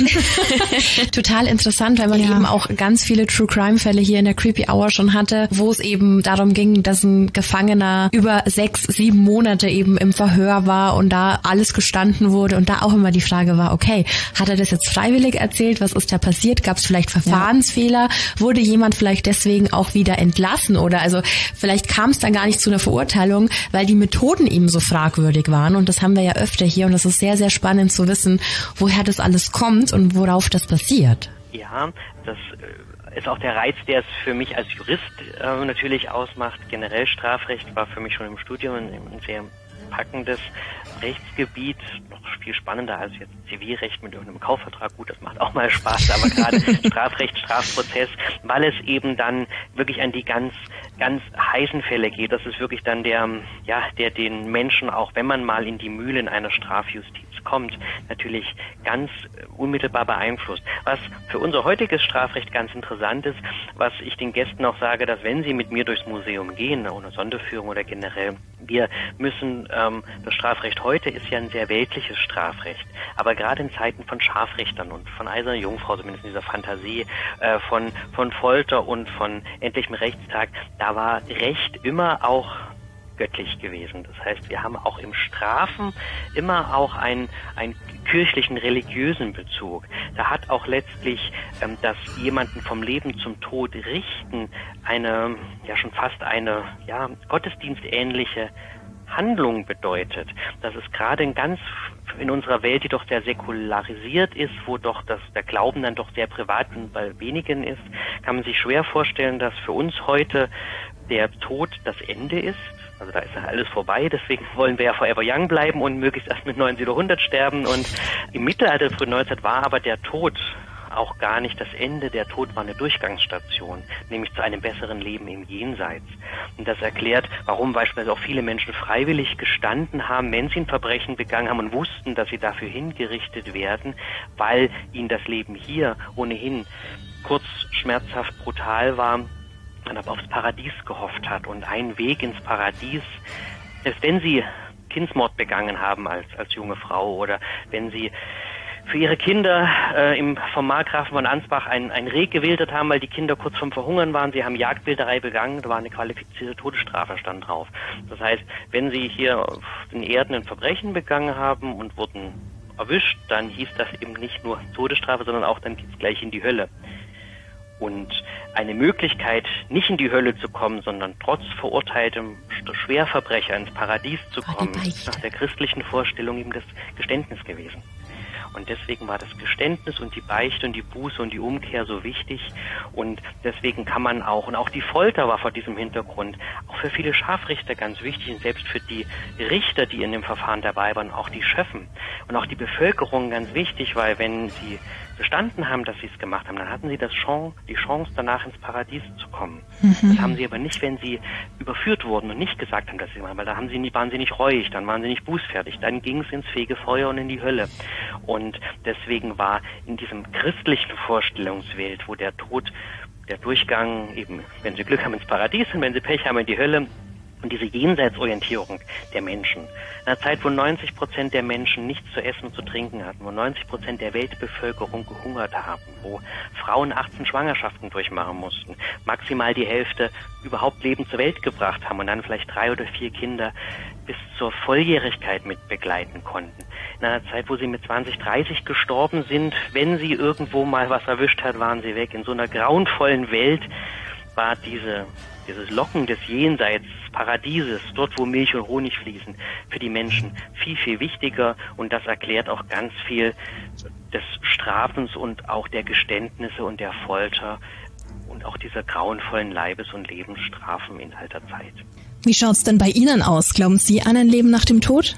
Speaker 2: Total interessant, weil man ja. eben auch ganz viele True-Crime-Fälle hier in der Creepy Hour schon hatte, wo es eben darum ging, dass ein Gefangener über sechs, sieben Monate eben im Verhör war und da alles gestanden wurde und da auch immer die Frage war, okay, hat er das jetzt freiwillig erzählt? Was ist da passiert? Gab es vielleicht Verfahrensfehler? Ja. Wurde jemand vielleicht deswegen auch wieder entlassen? Oder also vielleicht kam es dann gar nicht zu einer Verurteilung, weil die Methoden ihm so fragwürdig waren und das haben wir ja öfter hier und das ist sehr, sehr spannend zu wissen, woher das alles kommt und worauf das basiert.
Speaker 4: Ja, das ist auch der Reiz, der es für mich als Jurist äh, natürlich ausmacht. Generell Strafrecht war für mich schon im Studium ein, ein sehr packendes Rechtsgebiet, noch viel spannender als jetzt Zivilrecht mit irgendeinem Kaufvertrag. Gut, das macht auch mal Spaß, aber gerade Strafrecht, Strafprozess, weil es eben dann wirklich an die ganz, ganz heißen Fälle geht. Das ist wirklich dann der, ja, der den Menschen, auch wenn man mal in die Mühlen einer Strafjustiz kommt, natürlich ganz unmittelbar beeinflusst. Was für unser heutiges Strafrecht ganz interessant ist, was ich den Gästen auch sage, dass wenn sie mit mir durchs Museum gehen, ohne Sonderführung oder generell, wir müssen, ähm, das Strafrecht heute ist ja ein sehr weltliches Strafrecht, aber gerade in Zeiten von Scharfrichtern und von Eiserner Jungfrau, zumindest in dieser Fantasie, äh, von, von Folter und von endlichem Rechtstag, da war Recht immer auch göttlich gewesen. Das heißt, wir haben auch im Strafen immer auch einen, einen kirchlichen, religiösen Bezug. Da hat auch letztlich ähm, das jemanden vom Leben zum Tod richten eine, ja schon fast eine, ja, gottesdienstähnliche Handlung bedeutet. Das ist gerade in ganz in unserer Welt, die doch sehr säkularisiert ist, wo doch das, der Glauben dann doch sehr privat bei wenigen ist, kann man sich schwer vorstellen, dass für uns heute der Tod das Ende ist. Also da ist ja alles vorbei, deswegen wollen wir ja forever young bleiben und möglichst erst mit neunzig oder hundert sterben. Und im Mittelalter der frühen Neuzeit war aber der Tod auch gar nicht das Ende. Der Tod war eine Durchgangsstation, nämlich zu einem besseren Leben im Jenseits. Und das erklärt, warum beispielsweise auch viele Menschen freiwillig gestanden haben, wenn sie ein Verbrechen begangen haben und wussten, dass sie dafür hingerichtet werden, weil ihnen das Leben hier ohnehin kurz, schmerzhaft, brutal war, man aber aufs Paradies gehofft hat. Und ein Weg ins Paradies, selbst wenn sie Kindsmord begangen haben als, als junge Frau oder wenn sie für ihre Kinder äh, im, vom Markgrafen von Ansbach ein, ein Reh gewildert haben, weil die Kinder kurz vorm Verhungern waren. Sie haben Jagdwilderei begangen, da war eine qualifizierte Todesstrafe stand drauf. Das heißt, wenn sie hier auf den Erden ein Verbrechen begangen haben und wurden erwischt, dann hieß das eben nicht nur Todesstrafe, sondern auch dann geht's gleich in die Hölle. Und eine Möglichkeit, nicht in die Hölle zu kommen, sondern trotz verurteiltem Schwerverbrecher ins Paradies zu kommen, ist nach der christlichen Vorstellung eben das Geständnis gewesen. Und deswegen war das Geständnis und die Beichte und die Buße und die Umkehr so wichtig. Und deswegen kann man auch, und auch die Folter war vor diesem Hintergrund auch für viele Scharfrichter ganz wichtig und selbst für die Richter, die in dem Verfahren dabei waren, auch die Schöffen und auch die Bevölkerung ganz wichtig, weil wenn sie bestanden haben, dass sie es gemacht haben, dann hatten sie das Chance, die Chance, danach ins Paradies zu kommen. Mhm. Das haben sie aber nicht, wenn sie überführt wurden und nicht gesagt haben, dass sie machen, weil da haben sie nicht, waren sie nicht reuig, dann waren sie nicht bußfertig, dann ging es ins Fegefeuer und in die Hölle. Und deswegen war in diesem christlichen Vorstellungswelt, wo der Tod, der Durchgang eben, wenn sie Glück haben, ins Paradies und wenn sie Pech haben, in die Hölle, und diese Jenseitsorientierung der Menschen. In einer Zeit, wo neunzig Prozent der Menschen nichts zu essen und zu trinken hatten, wo neunzig Prozent der Weltbevölkerung gehungert haben, wo Frauen achtzehn Schwangerschaften durchmachen mussten, maximal die Hälfte überhaupt Leben zur Welt gebracht haben und dann vielleicht drei oder vier Kinder bis zur Volljährigkeit mit begleiten konnten. In einer Zeit, wo sie mit zwanzig, dreißig gestorben sind, wenn sie irgendwo mal was erwischt hat, waren sie weg. In so einer grauenvollen Welt war diese dieses Locken des Jenseits, Paradieses, dort wo Milch und Honig fließen, für die Menschen viel, viel wichtiger und das erklärt auch ganz viel des Strafens und auch der Geständnisse und der Folter und auch dieser grauenvollen Leibes- und Lebensstrafen in alter Zeit.
Speaker 3: Wie schaut's denn bei Ihnen aus? Glauben Sie an ein Leben nach dem Tod?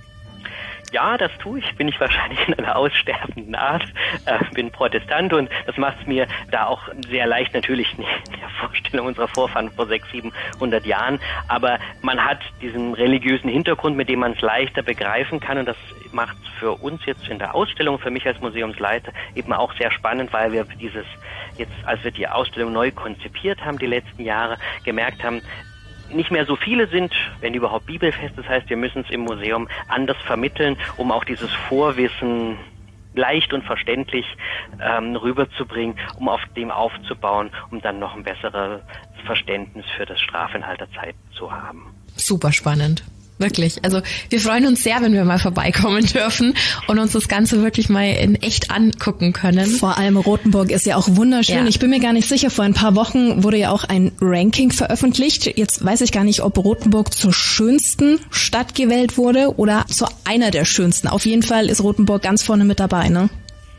Speaker 4: Ja, das tue ich. Bin ich wahrscheinlich in einer aussterbenden Art. Äh, bin Protestant und das macht es mir da auch sehr leicht, natürlich nicht in der Vorstellung unserer Vorfahren vor sechshundert, siebenhundert Jahren. Aber man hat diesen religiösen Hintergrund, mit dem man es leichter begreifen kann. Und das macht es für uns jetzt in der Ausstellung, für mich als Museumsleiter, eben auch sehr spannend, weil wir dieses jetzt, als wir die Ausstellung neu konzipiert haben, die letzten Jahre, gemerkt haben, nicht mehr so viele sind, wenn überhaupt bibelfest. Das heißt, wir müssen es im Museum anders vermitteln, um auch dieses Vorwissen leicht und verständlich ähm, rüberzubringen, um auf dem aufzubauen, um dann noch ein besseres Verständnis für das Strafenhalter der Zeit zu haben.
Speaker 2: Super spannend. Wirklich. Also wir freuen uns sehr, wenn wir mal vorbeikommen dürfen und uns das Ganze wirklich mal in echt angucken können.
Speaker 3: Vor allem Rothenburg ist ja auch wunderschön. Ja. Ich bin mir gar nicht sicher, vor ein paar Wochen wurde ja auch ein Ranking veröffentlicht. Jetzt weiß ich gar nicht, ob Rothenburg zur schönsten Stadt gewählt wurde oder zu einer der schönsten. Auf jeden Fall ist Rothenburg ganz vorne mit dabei, ne?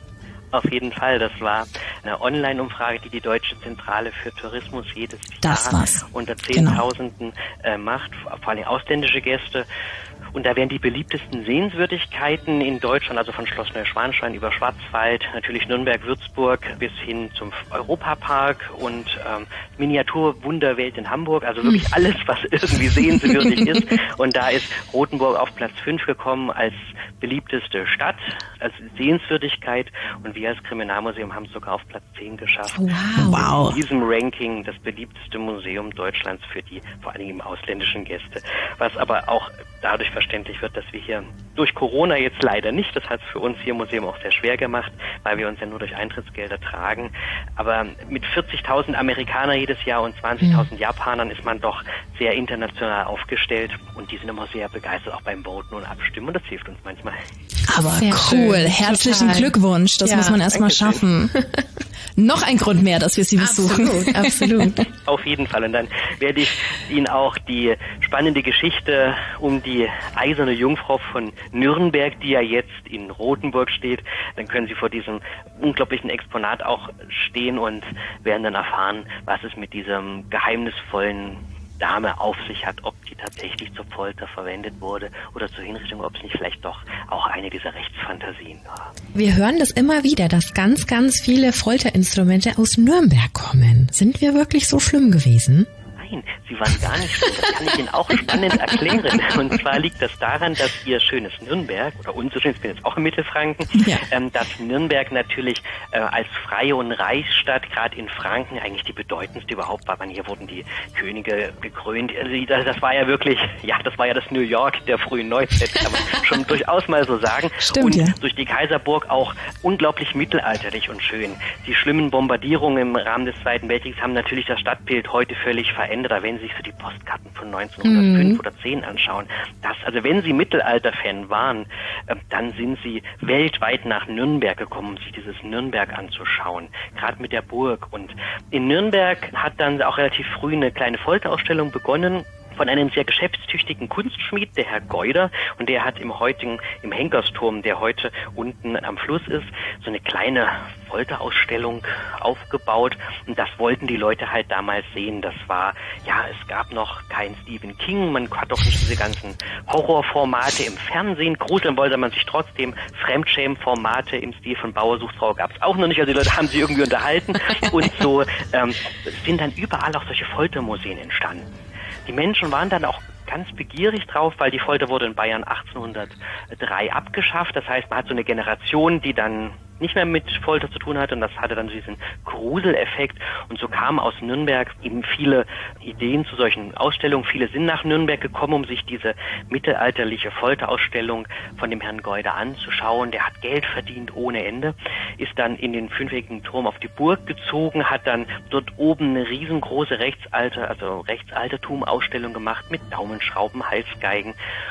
Speaker 4: Auf jeden Fall, das war eine Online-Umfrage, die die Deutsche Zentrale für Tourismus jedes
Speaker 3: das
Speaker 4: Jahr
Speaker 3: war's.
Speaker 4: unter Zehntausenden genau. äh, macht, vor allem ausländische Gäste. Und da werden die beliebtesten Sehenswürdigkeiten in Deutschland, also von Schloss Neuschwanstein über Schwarzwald, natürlich Nürnberg, Würzburg bis hin zum Europapark und ähm, Miniaturwunderwelt in Hamburg, also wirklich alles, was irgendwie sehenswürdig ist. Und da ist Rothenburg auf Platz fünf gekommen als beliebteste Stadt, als Sehenswürdigkeit, und wir als Kriminalmuseum haben es sogar auf Platz zehn geschafft.
Speaker 3: Wow. wow.
Speaker 4: In diesem Ranking das beliebteste Museum Deutschlands für die vor allen Dingen ausländischen Gäste. Was aber auch dadurch verständlich wird, dass wir hier durch Corona jetzt leider nicht, das hat es für uns hier im Museum auch sehr schwer gemacht, weil wir uns ja nur durch Eintrittsgelder tragen, aber mit vierzigtausend Amerikaner jedes Jahr und zwanzigtausend mhm. Japanern ist man doch sehr international aufgestellt, und die sind immer sehr begeistert, auch beim Voten und Abstimmen, und das hilft uns manchmal.
Speaker 3: Aber sehr cool, schön. Herzlichen Total. Glückwunsch, das ja, muss man erstmal schaffen. Noch ein Grund mehr, dass wir Sie besuchen.
Speaker 2: Absolut, absolut.
Speaker 4: Auf jeden Fall. Und dann werde ich Ihnen auch die spannende Geschichte um die Eiserne Jungfrau von Nürnberg, die ja jetzt in Rothenburg steht, dann können Sie vor diesem unglaublichen Exponat auch stehen und werden dann erfahren, was es mit diesem geheimnisvollen Dame auf sich hat, ob die tatsächlich zur Folter verwendet wurde oder zur Hinrichtung, ob es nicht vielleicht doch auch eine dieser Rechtsfantasien war.
Speaker 2: Wir hören das immer wieder, dass ganz, ganz viele Folterinstrumente aus Nürnberg kommen. Sind wir wirklich so schlimm gewesen?
Speaker 4: Nein, sie waren gar nicht schlimm. Das kann ich Ihnen auch spannend erklären. Und zwar liegt das daran, dass ihr schönes Nürnberg, oder unser schönes, ich bin jetzt auch in Mittelfranken, ja. ähm, dass Nürnberg natürlich äh, als freie und Reichsstadt, gerade in Franken, eigentlich die bedeutendste überhaupt war. Man, hier wurden die Könige gekrönt. Also, das war ja wirklich, ja, das war ja das New York der frühen Neuzeit, kann man schon durchaus mal so sagen.
Speaker 3: Stimmt,
Speaker 4: und
Speaker 3: ja.
Speaker 4: durch die Kaiserburg auch unglaublich mittelalterlich und schön. Die schlimmen Bombardierungen im Rahmen des Zweiten Weltkriegs haben natürlich das Stadtbild heute völlig verändert. Da wenn Sie sich so die Postkarten von neunzehnhundertfünf mhm. oder zehn anschauen, das, also wenn Sie Mittelalter-Fan waren, äh, dann sind Sie weltweit nach Nürnberg gekommen, um sich dieses Nürnberg anzuschauen, gerade mit der Burg. Und in Nürnberg hat dann auch relativ früh eine kleine Folterausstellung begonnen von einem sehr geschäftstüchtigen Kunstschmied, der Herr Geuder, und der hat im heutigen, im Henkersturm, der heute unten am Fluss ist, so eine kleine Folterausstellung aufgebaut, und das wollten die Leute halt damals sehen. Das war, ja, es gab noch kein Stephen King, man hat doch nicht diese ganzen Horrorformate im Fernsehen, gruseln wollte man sich trotzdem, Fremdschämen-Formate im Stil von Bauer sucht Frau gab es auch noch nicht, also die Leute haben sich irgendwie unterhalten, und so ähm, sind dann überall auch solche Foltermuseen entstanden. Die Menschen waren dann auch ganz begierig drauf, weil die Folter wurde in Bayern achtzehnhundertdrei abgeschafft. Das heißt, man hat so eine Generation, die dann nicht mehr mit Folter zu tun hatte, und das hatte dann diesen Gruseleffekt, und so kamen aus Nürnberg eben viele Ideen zu solchen Ausstellungen. Viele sind nach Nürnberg gekommen, um sich diese mittelalterliche Folterausstellung von dem Herrn Geuder anzuschauen. Der hat Geld verdient ohne Ende, ist dann in den fünfeckigen Turm auf die Burg gezogen, hat dann dort oben eine riesengroße Rechtsalter, also Rechtsaltertum-Ausstellung gemacht mit Daumenschrauben, Halsgeigen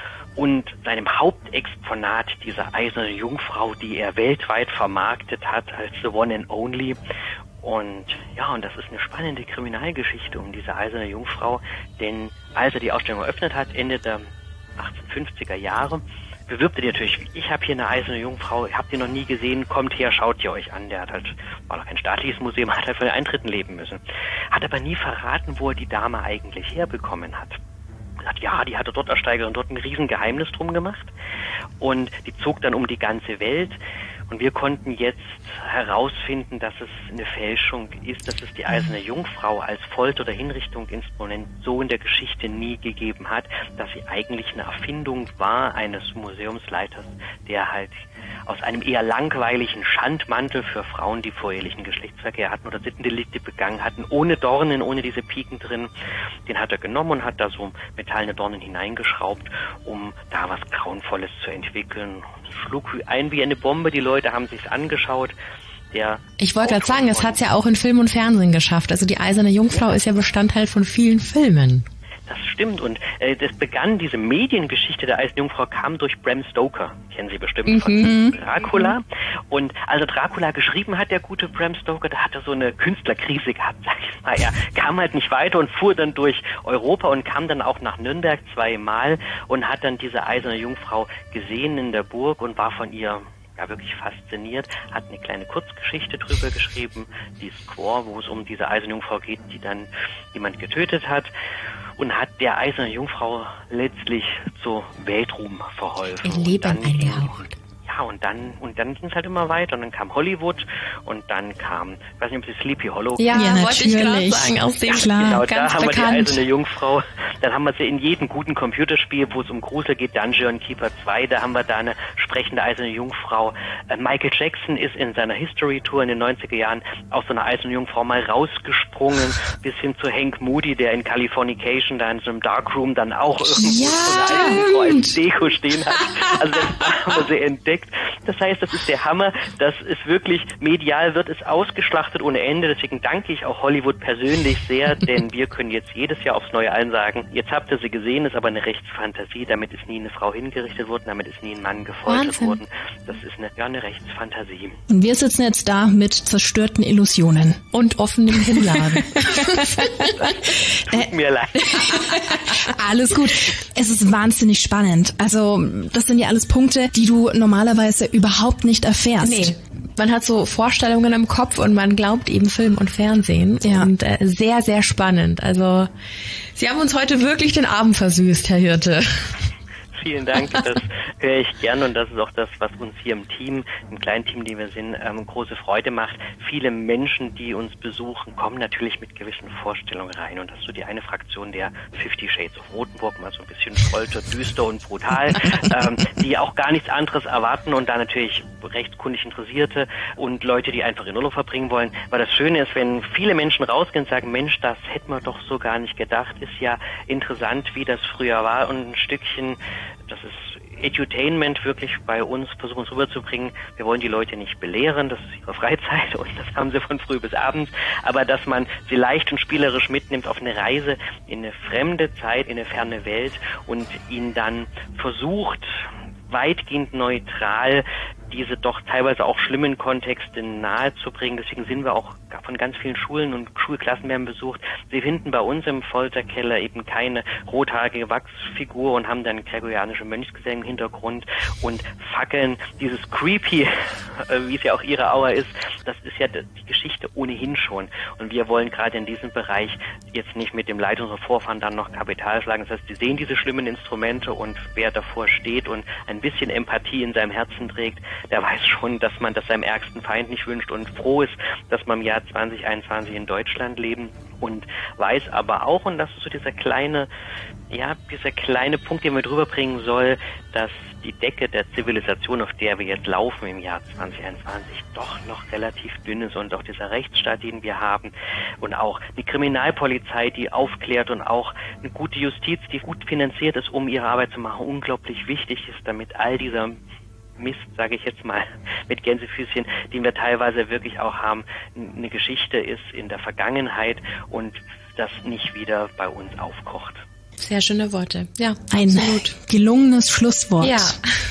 Speaker 4: und seinem Hauptexponat, dieser Eiserne Jungfrau, die er weltweit vermarktet hat als the one and only. Und ja, und das ist eine spannende Kriminalgeschichte um diese Eiserne Jungfrau, denn als er die Ausstellung eröffnet hat, Ende der achtzehnhundertfünfziger Jahre, bewirbt er die natürlich, ich habe hier eine Eiserne Jungfrau, habt ihr noch nie gesehen, kommt her, schaut ihr euch an. Der hat halt, war noch kein staatliches Museum, hat halt von den Eintritten leben müssen. Hat aber nie verraten, wo er die Dame eigentlich herbekommen hat. Hat, ja, die hatte dort ersteigert und dort ein Riesengeheimnis drum gemacht, und die zog dann um die ganze Welt, und wir konnten jetzt herausfinden, dass es eine Fälschung ist, dass es die Eiserne Jungfrau als Folter- oder Hinrichtungsinstrument so in der Geschichte nie gegeben hat, dass sie eigentlich eine Erfindung war eines Museumsleiters, der halt aus einem eher langweiligen Schandmantel für Frauen, die vorehelichen Geschlechtsverkehr hatten oder Sittendelikte begangen hatten, ohne Dornen, ohne diese Piken drin, den hat er genommen und hat da so metallene Dornen hineingeschraubt, um da was Grauenvolles zu entwickeln. Schlug ein wie eine Bombe, die Leute haben sich's angeschaut. Der
Speaker 2: ich wollte gerade sagen, es hat's ja auch in Film und Fernsehen geschafft. Also die Eiserne Jungfrau ja. ist ja Bestandteil von vielen Filmen.
Speaker 4: Das stimmt, und äh, das begann, diese Mediengeschichte der Eisernen Jungfrau kam durch Bram Stoker, kennen Sie bestimmt, mhm. von Dracula. Und als er Dracula geschrieben hat, der gute Bram Stoker, da hat er so eine Künstlerkrise gehabt, sag ich mal. Er kam halt nicht weiter und fuhr dann durch Europa und kam dann auch nach Nürnberg zweimal und hat dann diese Eiserne Jungfrau gesehen in der Burg und war von ihr ja wirklich fasziniert, hat eine kleine Kurzgeschichte drüber geschrieben, die Squaw, wo es um diese eiserne Jungfrau geht, die dann jemand getötet hat. Und hat der eisernen Jungfrau letztlich zu Weltruhm verholfen.
Speaker 2: Ihr Leben eingehaucht.
Speaker 4: Ja, und dann und dann ging es halt immer weiter. Und dann kam Hollywood und dann kam, ich weiß nicht, ob Sie Sleepy Hollow.
Speaker 2: Ja, ja, wollte ich gerade sagen, aus dem
Speaker 3: Klar,
Speaker 4: genau,
Speaker 2: ganz
Speaker 4: da haben
Speaker 2: bekannt.
Speaker 4: wir die eiserne Jungfrau. Dann haben wir sie in jedem guten Computerspiel, wo es um Grusel geht, Dungeon Keeper zwei, da haben wir da eine sprechende eiserne Jungfrau. Äh, Michael Jackson ist in seiner History Tour in den neunziger Jahren aus so einer eisernen Jungfrau mal rausgesprungen, bis hin zu Hank Moody, der in Californication da in so einem Darkroom dann auch irgendwo
Speaker 3: ja,
Speaker 4: so eine eiserne Jungfrau als Deko stehen hat. Also das haben wir sie entdeckt. Das heißt, das ist der Hammer. Das ist wirklich, medial wird es ausgeschlachtet ohne Ende. Deswegen danke ich auch Hollywood persönlich sehr, denn wir können jetzt jedes Jahr aufs Neue allen sagen, jetzt habt ihr sie gesehen, ist aber eine Rechtsfantasie. Damit ist nie eine Frau hingerichtet worden, damit ist nie ein Mann gefoltert
Speaker 2: Wahnsinn.
Speaker 4: worden. Das ist eine, ja, eine Rechtsfantasie.
Speaker 3: Und wir sitzen jetzt da mit zerstörten Illusionen.
Speaker 2: Und offenem Hinladen.
Speaker 4: Tut mir leid.
Speaker 3: Alles gut. Es ist wahnsinnig spannend. Also das sind ja alles Punkte, die du normalerweise überhaupt nicht erfährst.
Speaker 2: Nee. Man hat so Vorstellungen im Kopf und man glaubt eben Film und Fernsehen.
Speaker 3: Ja.
Speaker 2: Und äh, sehr, sehr spannend. Also Sie haben uns heute wirklich den Abend versüßt, Herr Hirte.
Speaker 4: Vielen Dank, das höre ich gern und das ist auch das, was uns hier im Team, im kleinen Team, die wir sind, ähm, große Freude macht. Viele Menschen, die uns besuchen, kommen natürlich mit gewissen Vorstellungen rein und das ist so die eine Fraktion der Fifty Shades of Rothenburg, mal so ein bisschen Folter, düster und brutal, ähm, die auch gar nichts anderes erwarten und da natürlich rechtskundig Interessierte und Leute, die einfach in Urlaub verbringen wollen. Weil das Schöne ist, wenn viele Menschen rausgehen und sagen, Mensch, das hätten wir doch so gar nicht gedacht, ist ja interessant, wie das früher war und ein Stückchen, das ist Edutainment wirklich bei uns, versuchen uns rüberzubringen. Wir wollen die Leute nicht belehren, das ist ihre Freizeit und das haben sie von früh bis abends, aber dass man sie leicht und spielerisch mitnimmt auf eine Reise in eine fremde Zeit, in eine ferne Welt und ihnen dann versucht, weitgehend neutral diese doch teilweise auch schlimmen Kontexte nahezubringen. Deswegen sind wir auch von ganz vielen Schulen und Schulklassen werden besucht. Sie finden bei uns im Folterkeller eben keine rothaarige Wachsfigur und haben dann gregorianische Mönchsgesänge im Hintergrund und fackeln dieses Creepy, wie es ja auch ihre Aura ist, das ist ja die Geschichte ohnehin schon. Und wir wollen gerade in diesem Bereich jetzt nicht mit dem Leid unserer Vorfahren dann noch Kapital schlagen. Das heißt, sie sehen diese schlimmen Instrumente und wer davor steht und ein bisschen Empathie in seinem Herzen trägt, der weiß schon, dass man das seinem ärgsten Feind nicht wünscht und froh ist, dass wir im Jahr zwanzig einundzwanzig in Deutschland leben und weiß aber auch, und das ist so dieser kleine, ja, dieser kleine Punkt, den wir drüber bringen soll, dass die Decke der Zivilisation, auf der wir jetzt laufen im Jahr zwanzig einundzwanzig, doch noch relativ dünn ist und auch dieser Rechtsstaat, den wir haben und auch die Kriminalpolizei, die aufklärt und auch eine gute Justiz, die gut finanziert ist, um ihre Arbeit zu machen, unglaublich wichtig ist, damit all dieser Mist, sage ich jetzt mal, mit Gänsefüßchen, den wir teilweise wirklich auch haben, eine Geschichte ist in der Vergangenheit und das nicht wieder bei uns aufkocht.
Speaker 2: Sehr schöne Worte. Ja,
Speaker 3: ein
Speaker 2: absolut.
Speaker 3: Gelungenes Schlusswort.
Speaker 2: Ja.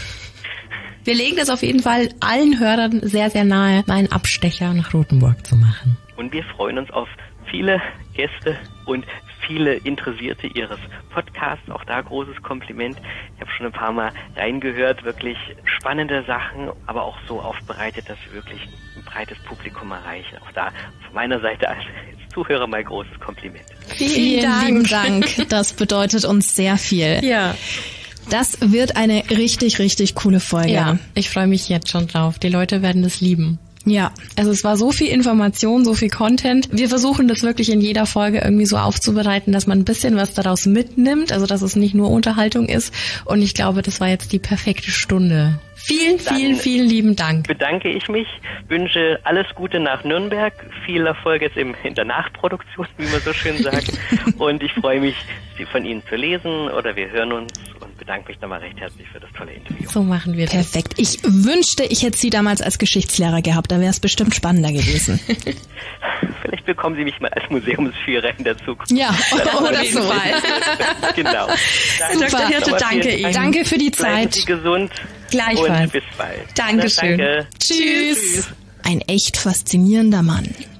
Speaker 2: Wir legen es auf jeden Fall allen Hörern sehr, sehr nahe, einen Abstecher nach Rothenburg zu machen.
Speaker 4: Und wir freuen uns auf viele Gäste und viele Interessierte Ihres Podcasts. Auch da großes Kompliment. Ich habe schon ein paar Mal reingehört. Wirklich spannende Sachen, aber auch so aufbereitet, dass wir wirklich ein breites Publikum erreichen. Auch da von meiner Seite als Zuhörer mal großes Kompliment.
Speaker 3: Vielen, Vielen lieben Dank. Das bedeutet uns sehr viel.
Speaker 2: Ja.
Speaker 3: Das wird eine richtig, richtig coole Folge.
Speaker 2: Ja, ich freue mich jetzt schon drauf. Die Leute werden das lieben.
Speaker 3: Ja.
Speaker 2: Also es war so viel Information, so viel Content. Wir versuchen das wirklich in jeder Folge irgendwie so aufzubereiten, dass man ein bisschen was daraus mitnimmt, also dass es nicht nur Unterhaltung ist. Und ich glaube, das war jetzt die perfekte Stunde. Vielen, vielen, Dann vielen lieben Dank.
Speaker 4: Bedanke ich mich, wünsche alles Gute nach Nürnberg, viel Erfolg jetzt im, in der Nachproduktion, wie man so schön sagt. Und ich freue mich, Sie von Ihnen zu lesen oder wir hören uns und bedanke mich nochmal recht herzlich für das tolle Interview.
Speaker 2: So machen wir das.
Speaker 3: Perfekt. Ich wünschte, ich hätte Sie damals als Geschichtslehrer gehabt, da wäre es bestimmt spannender gewesen.
Speaker 4: Vielleicht bekommen Sie mich mal als Museumsführer in der Zukunft.
Speaker 3: Ja, oder so.
Speaker 4: Genau.
Speaker 2: Doktor Hirte, danke Ihnen.
Speaker 3: Danke für die Zeit.
Speaker 4: Bleiben Sie gesund.
Speaker 2: Gleichfalls.
Speaker 4: Und bis bald.
Speaker 2: Dankeschön.
Speaker 4: Na, danke.
Speaker 3: Tschüss. Tschüss. Ein echt faszinierender Mann.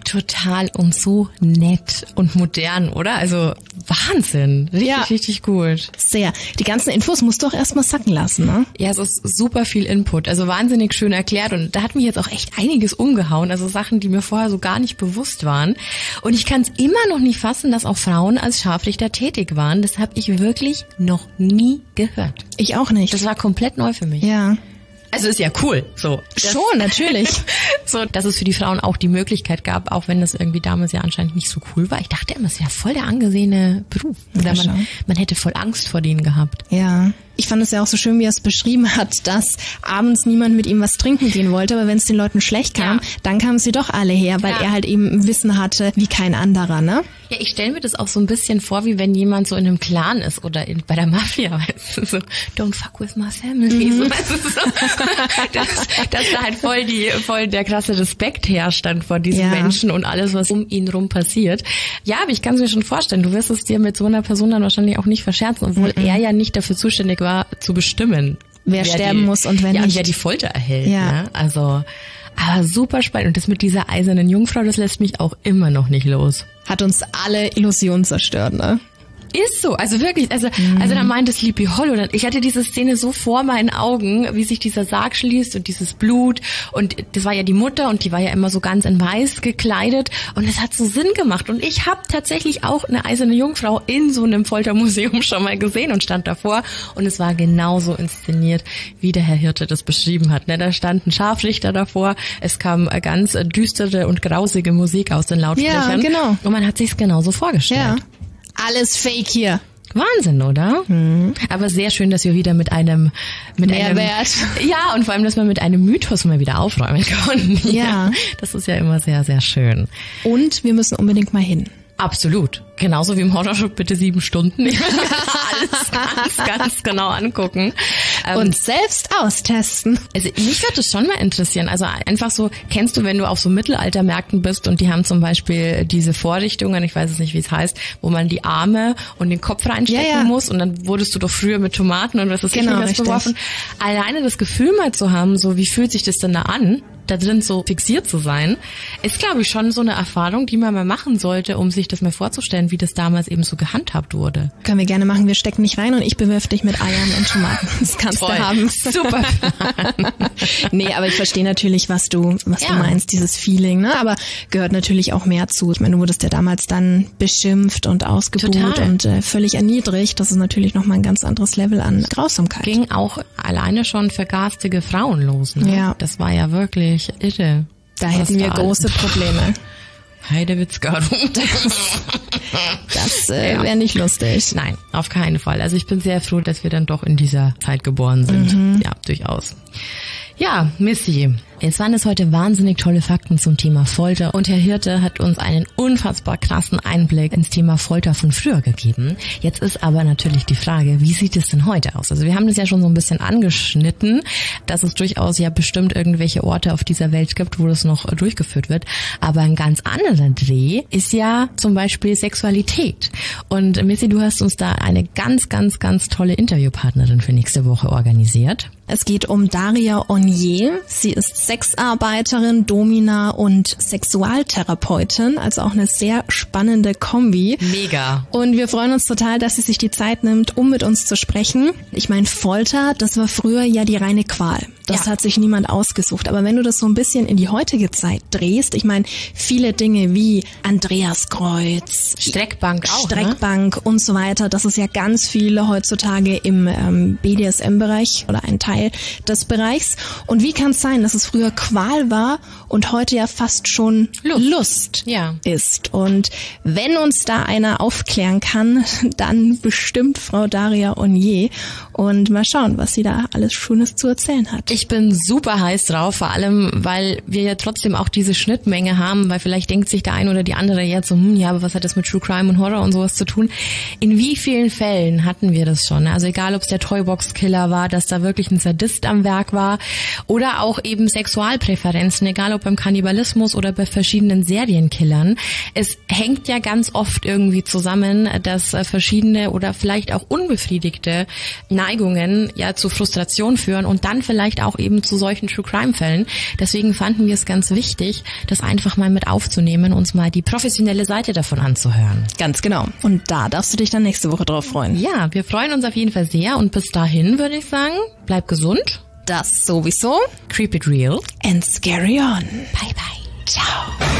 Speaker 2: Total und so nett und modern, oder? Also Wahnsinn. Richtig, ja. richtig gut.
Speaker 3: Sehr. Die ganzen Infos musst du auch erstmal sacken lassen, ne?
Speaker 2: Ja, es ist super viel Input. Also wahnsinnig schön erklärt und da hat mich jetzt auch echt einiges umgehauen. Also Sachen, die mir vorher so gar nicht bewusst waren. Und ich kann es immer noch nicht fassen, dass auch Frauen als Scharfrichter tätig waren. Das habe ich wirklich noch nie gehört.
Speaker 3: Ich auch nicht.
Speaker 2: Das war komplett neu für mich.
Speaker 3: Ja.
Speaker 2: Also ist ja cool, so.
Speaker 3: Das Schon, natürlich.
Speaker 2: So, dass es für die Frauen auch die Möglichkeit gab, auch wenn das irgendwie damals ja anscheinend nicht so cool war. Ich dachte immer, es wäre voll der angesehene Beruf. Oder
Speaker 3: Ja,
Speaker 2: man, man hätte voll Angst vor denen gehabt.
Speaker 3: Ja. Ich fand es ja auch so schön, wie er es beschrieben hat, dass abends niemand mit ihm was trinken gehen wollte, aber wenn es den Leuten schlecht kam, ja. dann kamen sie doch alle her, weil ja. er halt eben Wissen hatte wie kein anderer, ne?
Speaker 2: Ja, ich stelle mir das auch so ein bisschen vor, wie wenn jemand so in einem Clan ist oder in, bei der Mafia, weißt du, so, don't fuck with my family. Mhm. So, weißt du, so, dass, dass da halt voll die, voll der krasse Respekt herrscht dann vor diesen ja. Menschen und alles, was um ihn rum passiert. Ja, aber ich kann es mir schon vorstellen, du wirst es dir mit so einer Person dann wahrscheinlich auch nicht verscherzen, obwohl mhm. er ja nicht dafür zuständig war, zu bestimmen,
Speaker 3: wer, wer sterben die, muss und wenn
Speaker 2: ja,
Speaker 3: nicht.
Speaker 2: Ja, wer die Folter erhält.
Speaker 3: Ja.
Speaker 2: Ne? Also, aber super spannend. Und das mit dieser eisernen Jungfrau, das lässt mich auch immer noch nicht los.
Speaker 3: Hat uns alle Illusionen zerstört, ne?
Speaker 2: Ist so, also wirklich, also mhm. also da meinte Sleepy Hollow, ich hatte diese Szene so vor meinen Augen, wie sich dieser Sarg schließt und dieses Blut und das war ja die Mutter und die war ja immer so ganz in weiß gekleidet und es hat so Sinn gemacht und ich habe tatsächlich auch eine eiserne Jungfrau in so einem Foltermuseum schon mal gesehen und stand davor und es war genauso inszeniert, wie der Herr Hirte das beschrieben hat. Da stand ein Scharfrichter davor, es kam ganz düstere und grausige Musik aus den Lautsprechern
Speaker 3: ja, genau.
Speaker 2: und man hat sich's genauso vorgestellt.
Speaker 3: Ja. Alles fake hier.
Speaker 2: Wahnsinn, oder? Mhm. Aber sehr schön, dass wir wieder mit einem mit
Speaker 3: Mehrwert.
Speaker 2: einem ja und vor allem, dass wir mit einem Mythos mal wieder aufräumen konnten.
Speaker 3: Ja,
Speaker 2: das ist ja immer sehr, sehr schön.
Speaker 3: Und wir müssen unbedingt mal hin.
Speaker 2: Absolut. Genauso wie im Horrorshop bitte sieben Stunden. Ich will alles ganz, ganz genau angucken.
Speaker 3: Und ähm, selbst austesten.
Speaker 2: Also mich würde das schon mal interessieren. Also einfach so, kennst du, wenn du auf so Mittelaltermärkten bist und die haben zum Beispiel diese Vorrichtungen, ich weiß es nicht, wie es heißt, wo man die Arme und den Kopf reinstecken ja, ja. muss und dann wurdest du doch früher mit Tomaten und was ist
Speaker 3: genau,
Speaker 2: nicht beworfen. Alleine das Gefühl mal zu haben, so wie fühlt sich das denn da an? Da drin so fixiert zu sein, ist, glaube ich, schon so eine Erfahrung, die man mal machen sollte, um sich das mal vorzustellen, wie das damals eben so gehandhabt wurde.
Speaker 3: Können wir gerne machen. Wir stecken nicht rein und ich bewirf dich mit Eiern und Tomaten. Das kannst
Speaker 2: Toll.
Speaker 3: du haben.
Speaker 2: Super.
Speaker 3: Nee, aber ich verstehe natürlich, was du was
Speaker 2: ja.
Speaker 3: du meinst, dieses Feeling, ne? Aber gehört natürlich auch mehr zu. Ich meine, du wurdest ja damals dann beschimpft und ausgebuht
Speaker 2: Total.
Speaker 3: und äh, völlig erniedrigt. Das ist natürlich nochmal ein ganz anderes Level an Grausamkeit.
Speaker 2: Ging auch alleine schon für garstige Frauen los, ne?
Speaker 3: Ja.
Speaker 2: Das war ja wirklich irre.
Speaker 3: Da hätten wir große Probleme.
Speaker 2: Heidewitzka.
Speaker 3: Das äh, wäre nicht lustig.
Speaker 2: Nein, auf keinen Fall. Also ich bin sehr froh, dass wir dann doch in dieser Zeit geboren sind. Mhm. Ja, durchaus. Ja, Missy, jetzt waren es heute wahnsinnig tolle Fakten zum Thema Folter und Herr Hirte hat uns einen unfassbar krassen Einblick ins Thema Folter von früher gegeben. Jetzt ist aber natürlich die Frage, wie sieht es denn heute aus? Also wir haben das ja schon so ein bisschen angeschnitten, dass es durchaus ja bestimmt irgendwelche Orte auf dieser Welt gibt, wo das noch durchgeführt wird. Aber ein ganz anderer Dreh ist ja zum Beispiel Sexualität. Und Missy, du hast uns da eine ganz, ganz, ganz tolle Interviewpartnerin für nächste Woche organisiert.
Speaker 3: Es geht um Daria Onier. Sie ist Sexarbeiterin, Domina und Sexualtherapeutin, also auch eine sehr spannende Kombi.
Speaker 2: Mega.
Speaker 3: Und wir freuen uns total, dass sie sich die Zeit nimmt, um mit uns zu sprechen. Ich meine, Folter, das war früher ja die reine Qual. Das ja. hat sich niemand ausgesucht. Aber wenn du das so ein bisschen in die heutige Zeit drehst, ich meine, viele Dinge wie Andreaskreuz,
Speaker 2: Streckbank auch,
Speaker 3: Streckbank
Speaker 2: ne?
Speaker 3: und so weiter, das ist ja ganz viele heutzutage im ähm, B D S M-Bereich oder ein Teil des Bereichs. Und wie kann es sein, dass es früher Qual war und heute ja fast schon Lust, Lust
Speaker 2: ja.
Speaker 3: ist? Und wenn uns da einer aufklären kann, dann bestimmt Frau Daria Onier. Und mal schauen, was sie da alles Schönes zu erzählen hat.
Speaker 2: Ich bin super heiß drauf, vor allem, weil wir ja trotzdem auch diese Schnittmenge haben, weil vielleicht denkt sich der eine oder die andere jetzt so, hm, ja, aber was hat das mit True Crime und Horror und sowas zu tun? In wie vielen Fällen hatten wir das schon? Also egal, ob es der Toybox-Killer war, dass da wirklich ein Sadist am Werk war oder auch eben Sexualpräferenzen, egal ob beim Kannibalismus oder bei verschiedenen Serienkillern. Es hängt ja ganz oft irgendwie zusammen, dass verschiedene oder vielleicht auch unbefriedigte Neigungen ja zu Frustration führen und dann vielleicht auch eben zu solchen True-Crime-Fällen. Deswegen fanden wir es ganz wichtig, das einfach mal mit aufzunehmen, uns mal die professionelle Seite davon anzuhören.
Speaker 3: Ganz genau. Und da darfst du dich dann nächste Woche drauf freuen.
Speaker 2: Ja, wir freuen uns auf jeden Fall sehr und bis dahin würde ich sagen, bleib gesund.
Speaker 3: Das sowieso.
Speaker 2: Keep it real.
Speaker 3: And scary on.
Speaker 2: Bye bye.
Speaker 3: Ciao.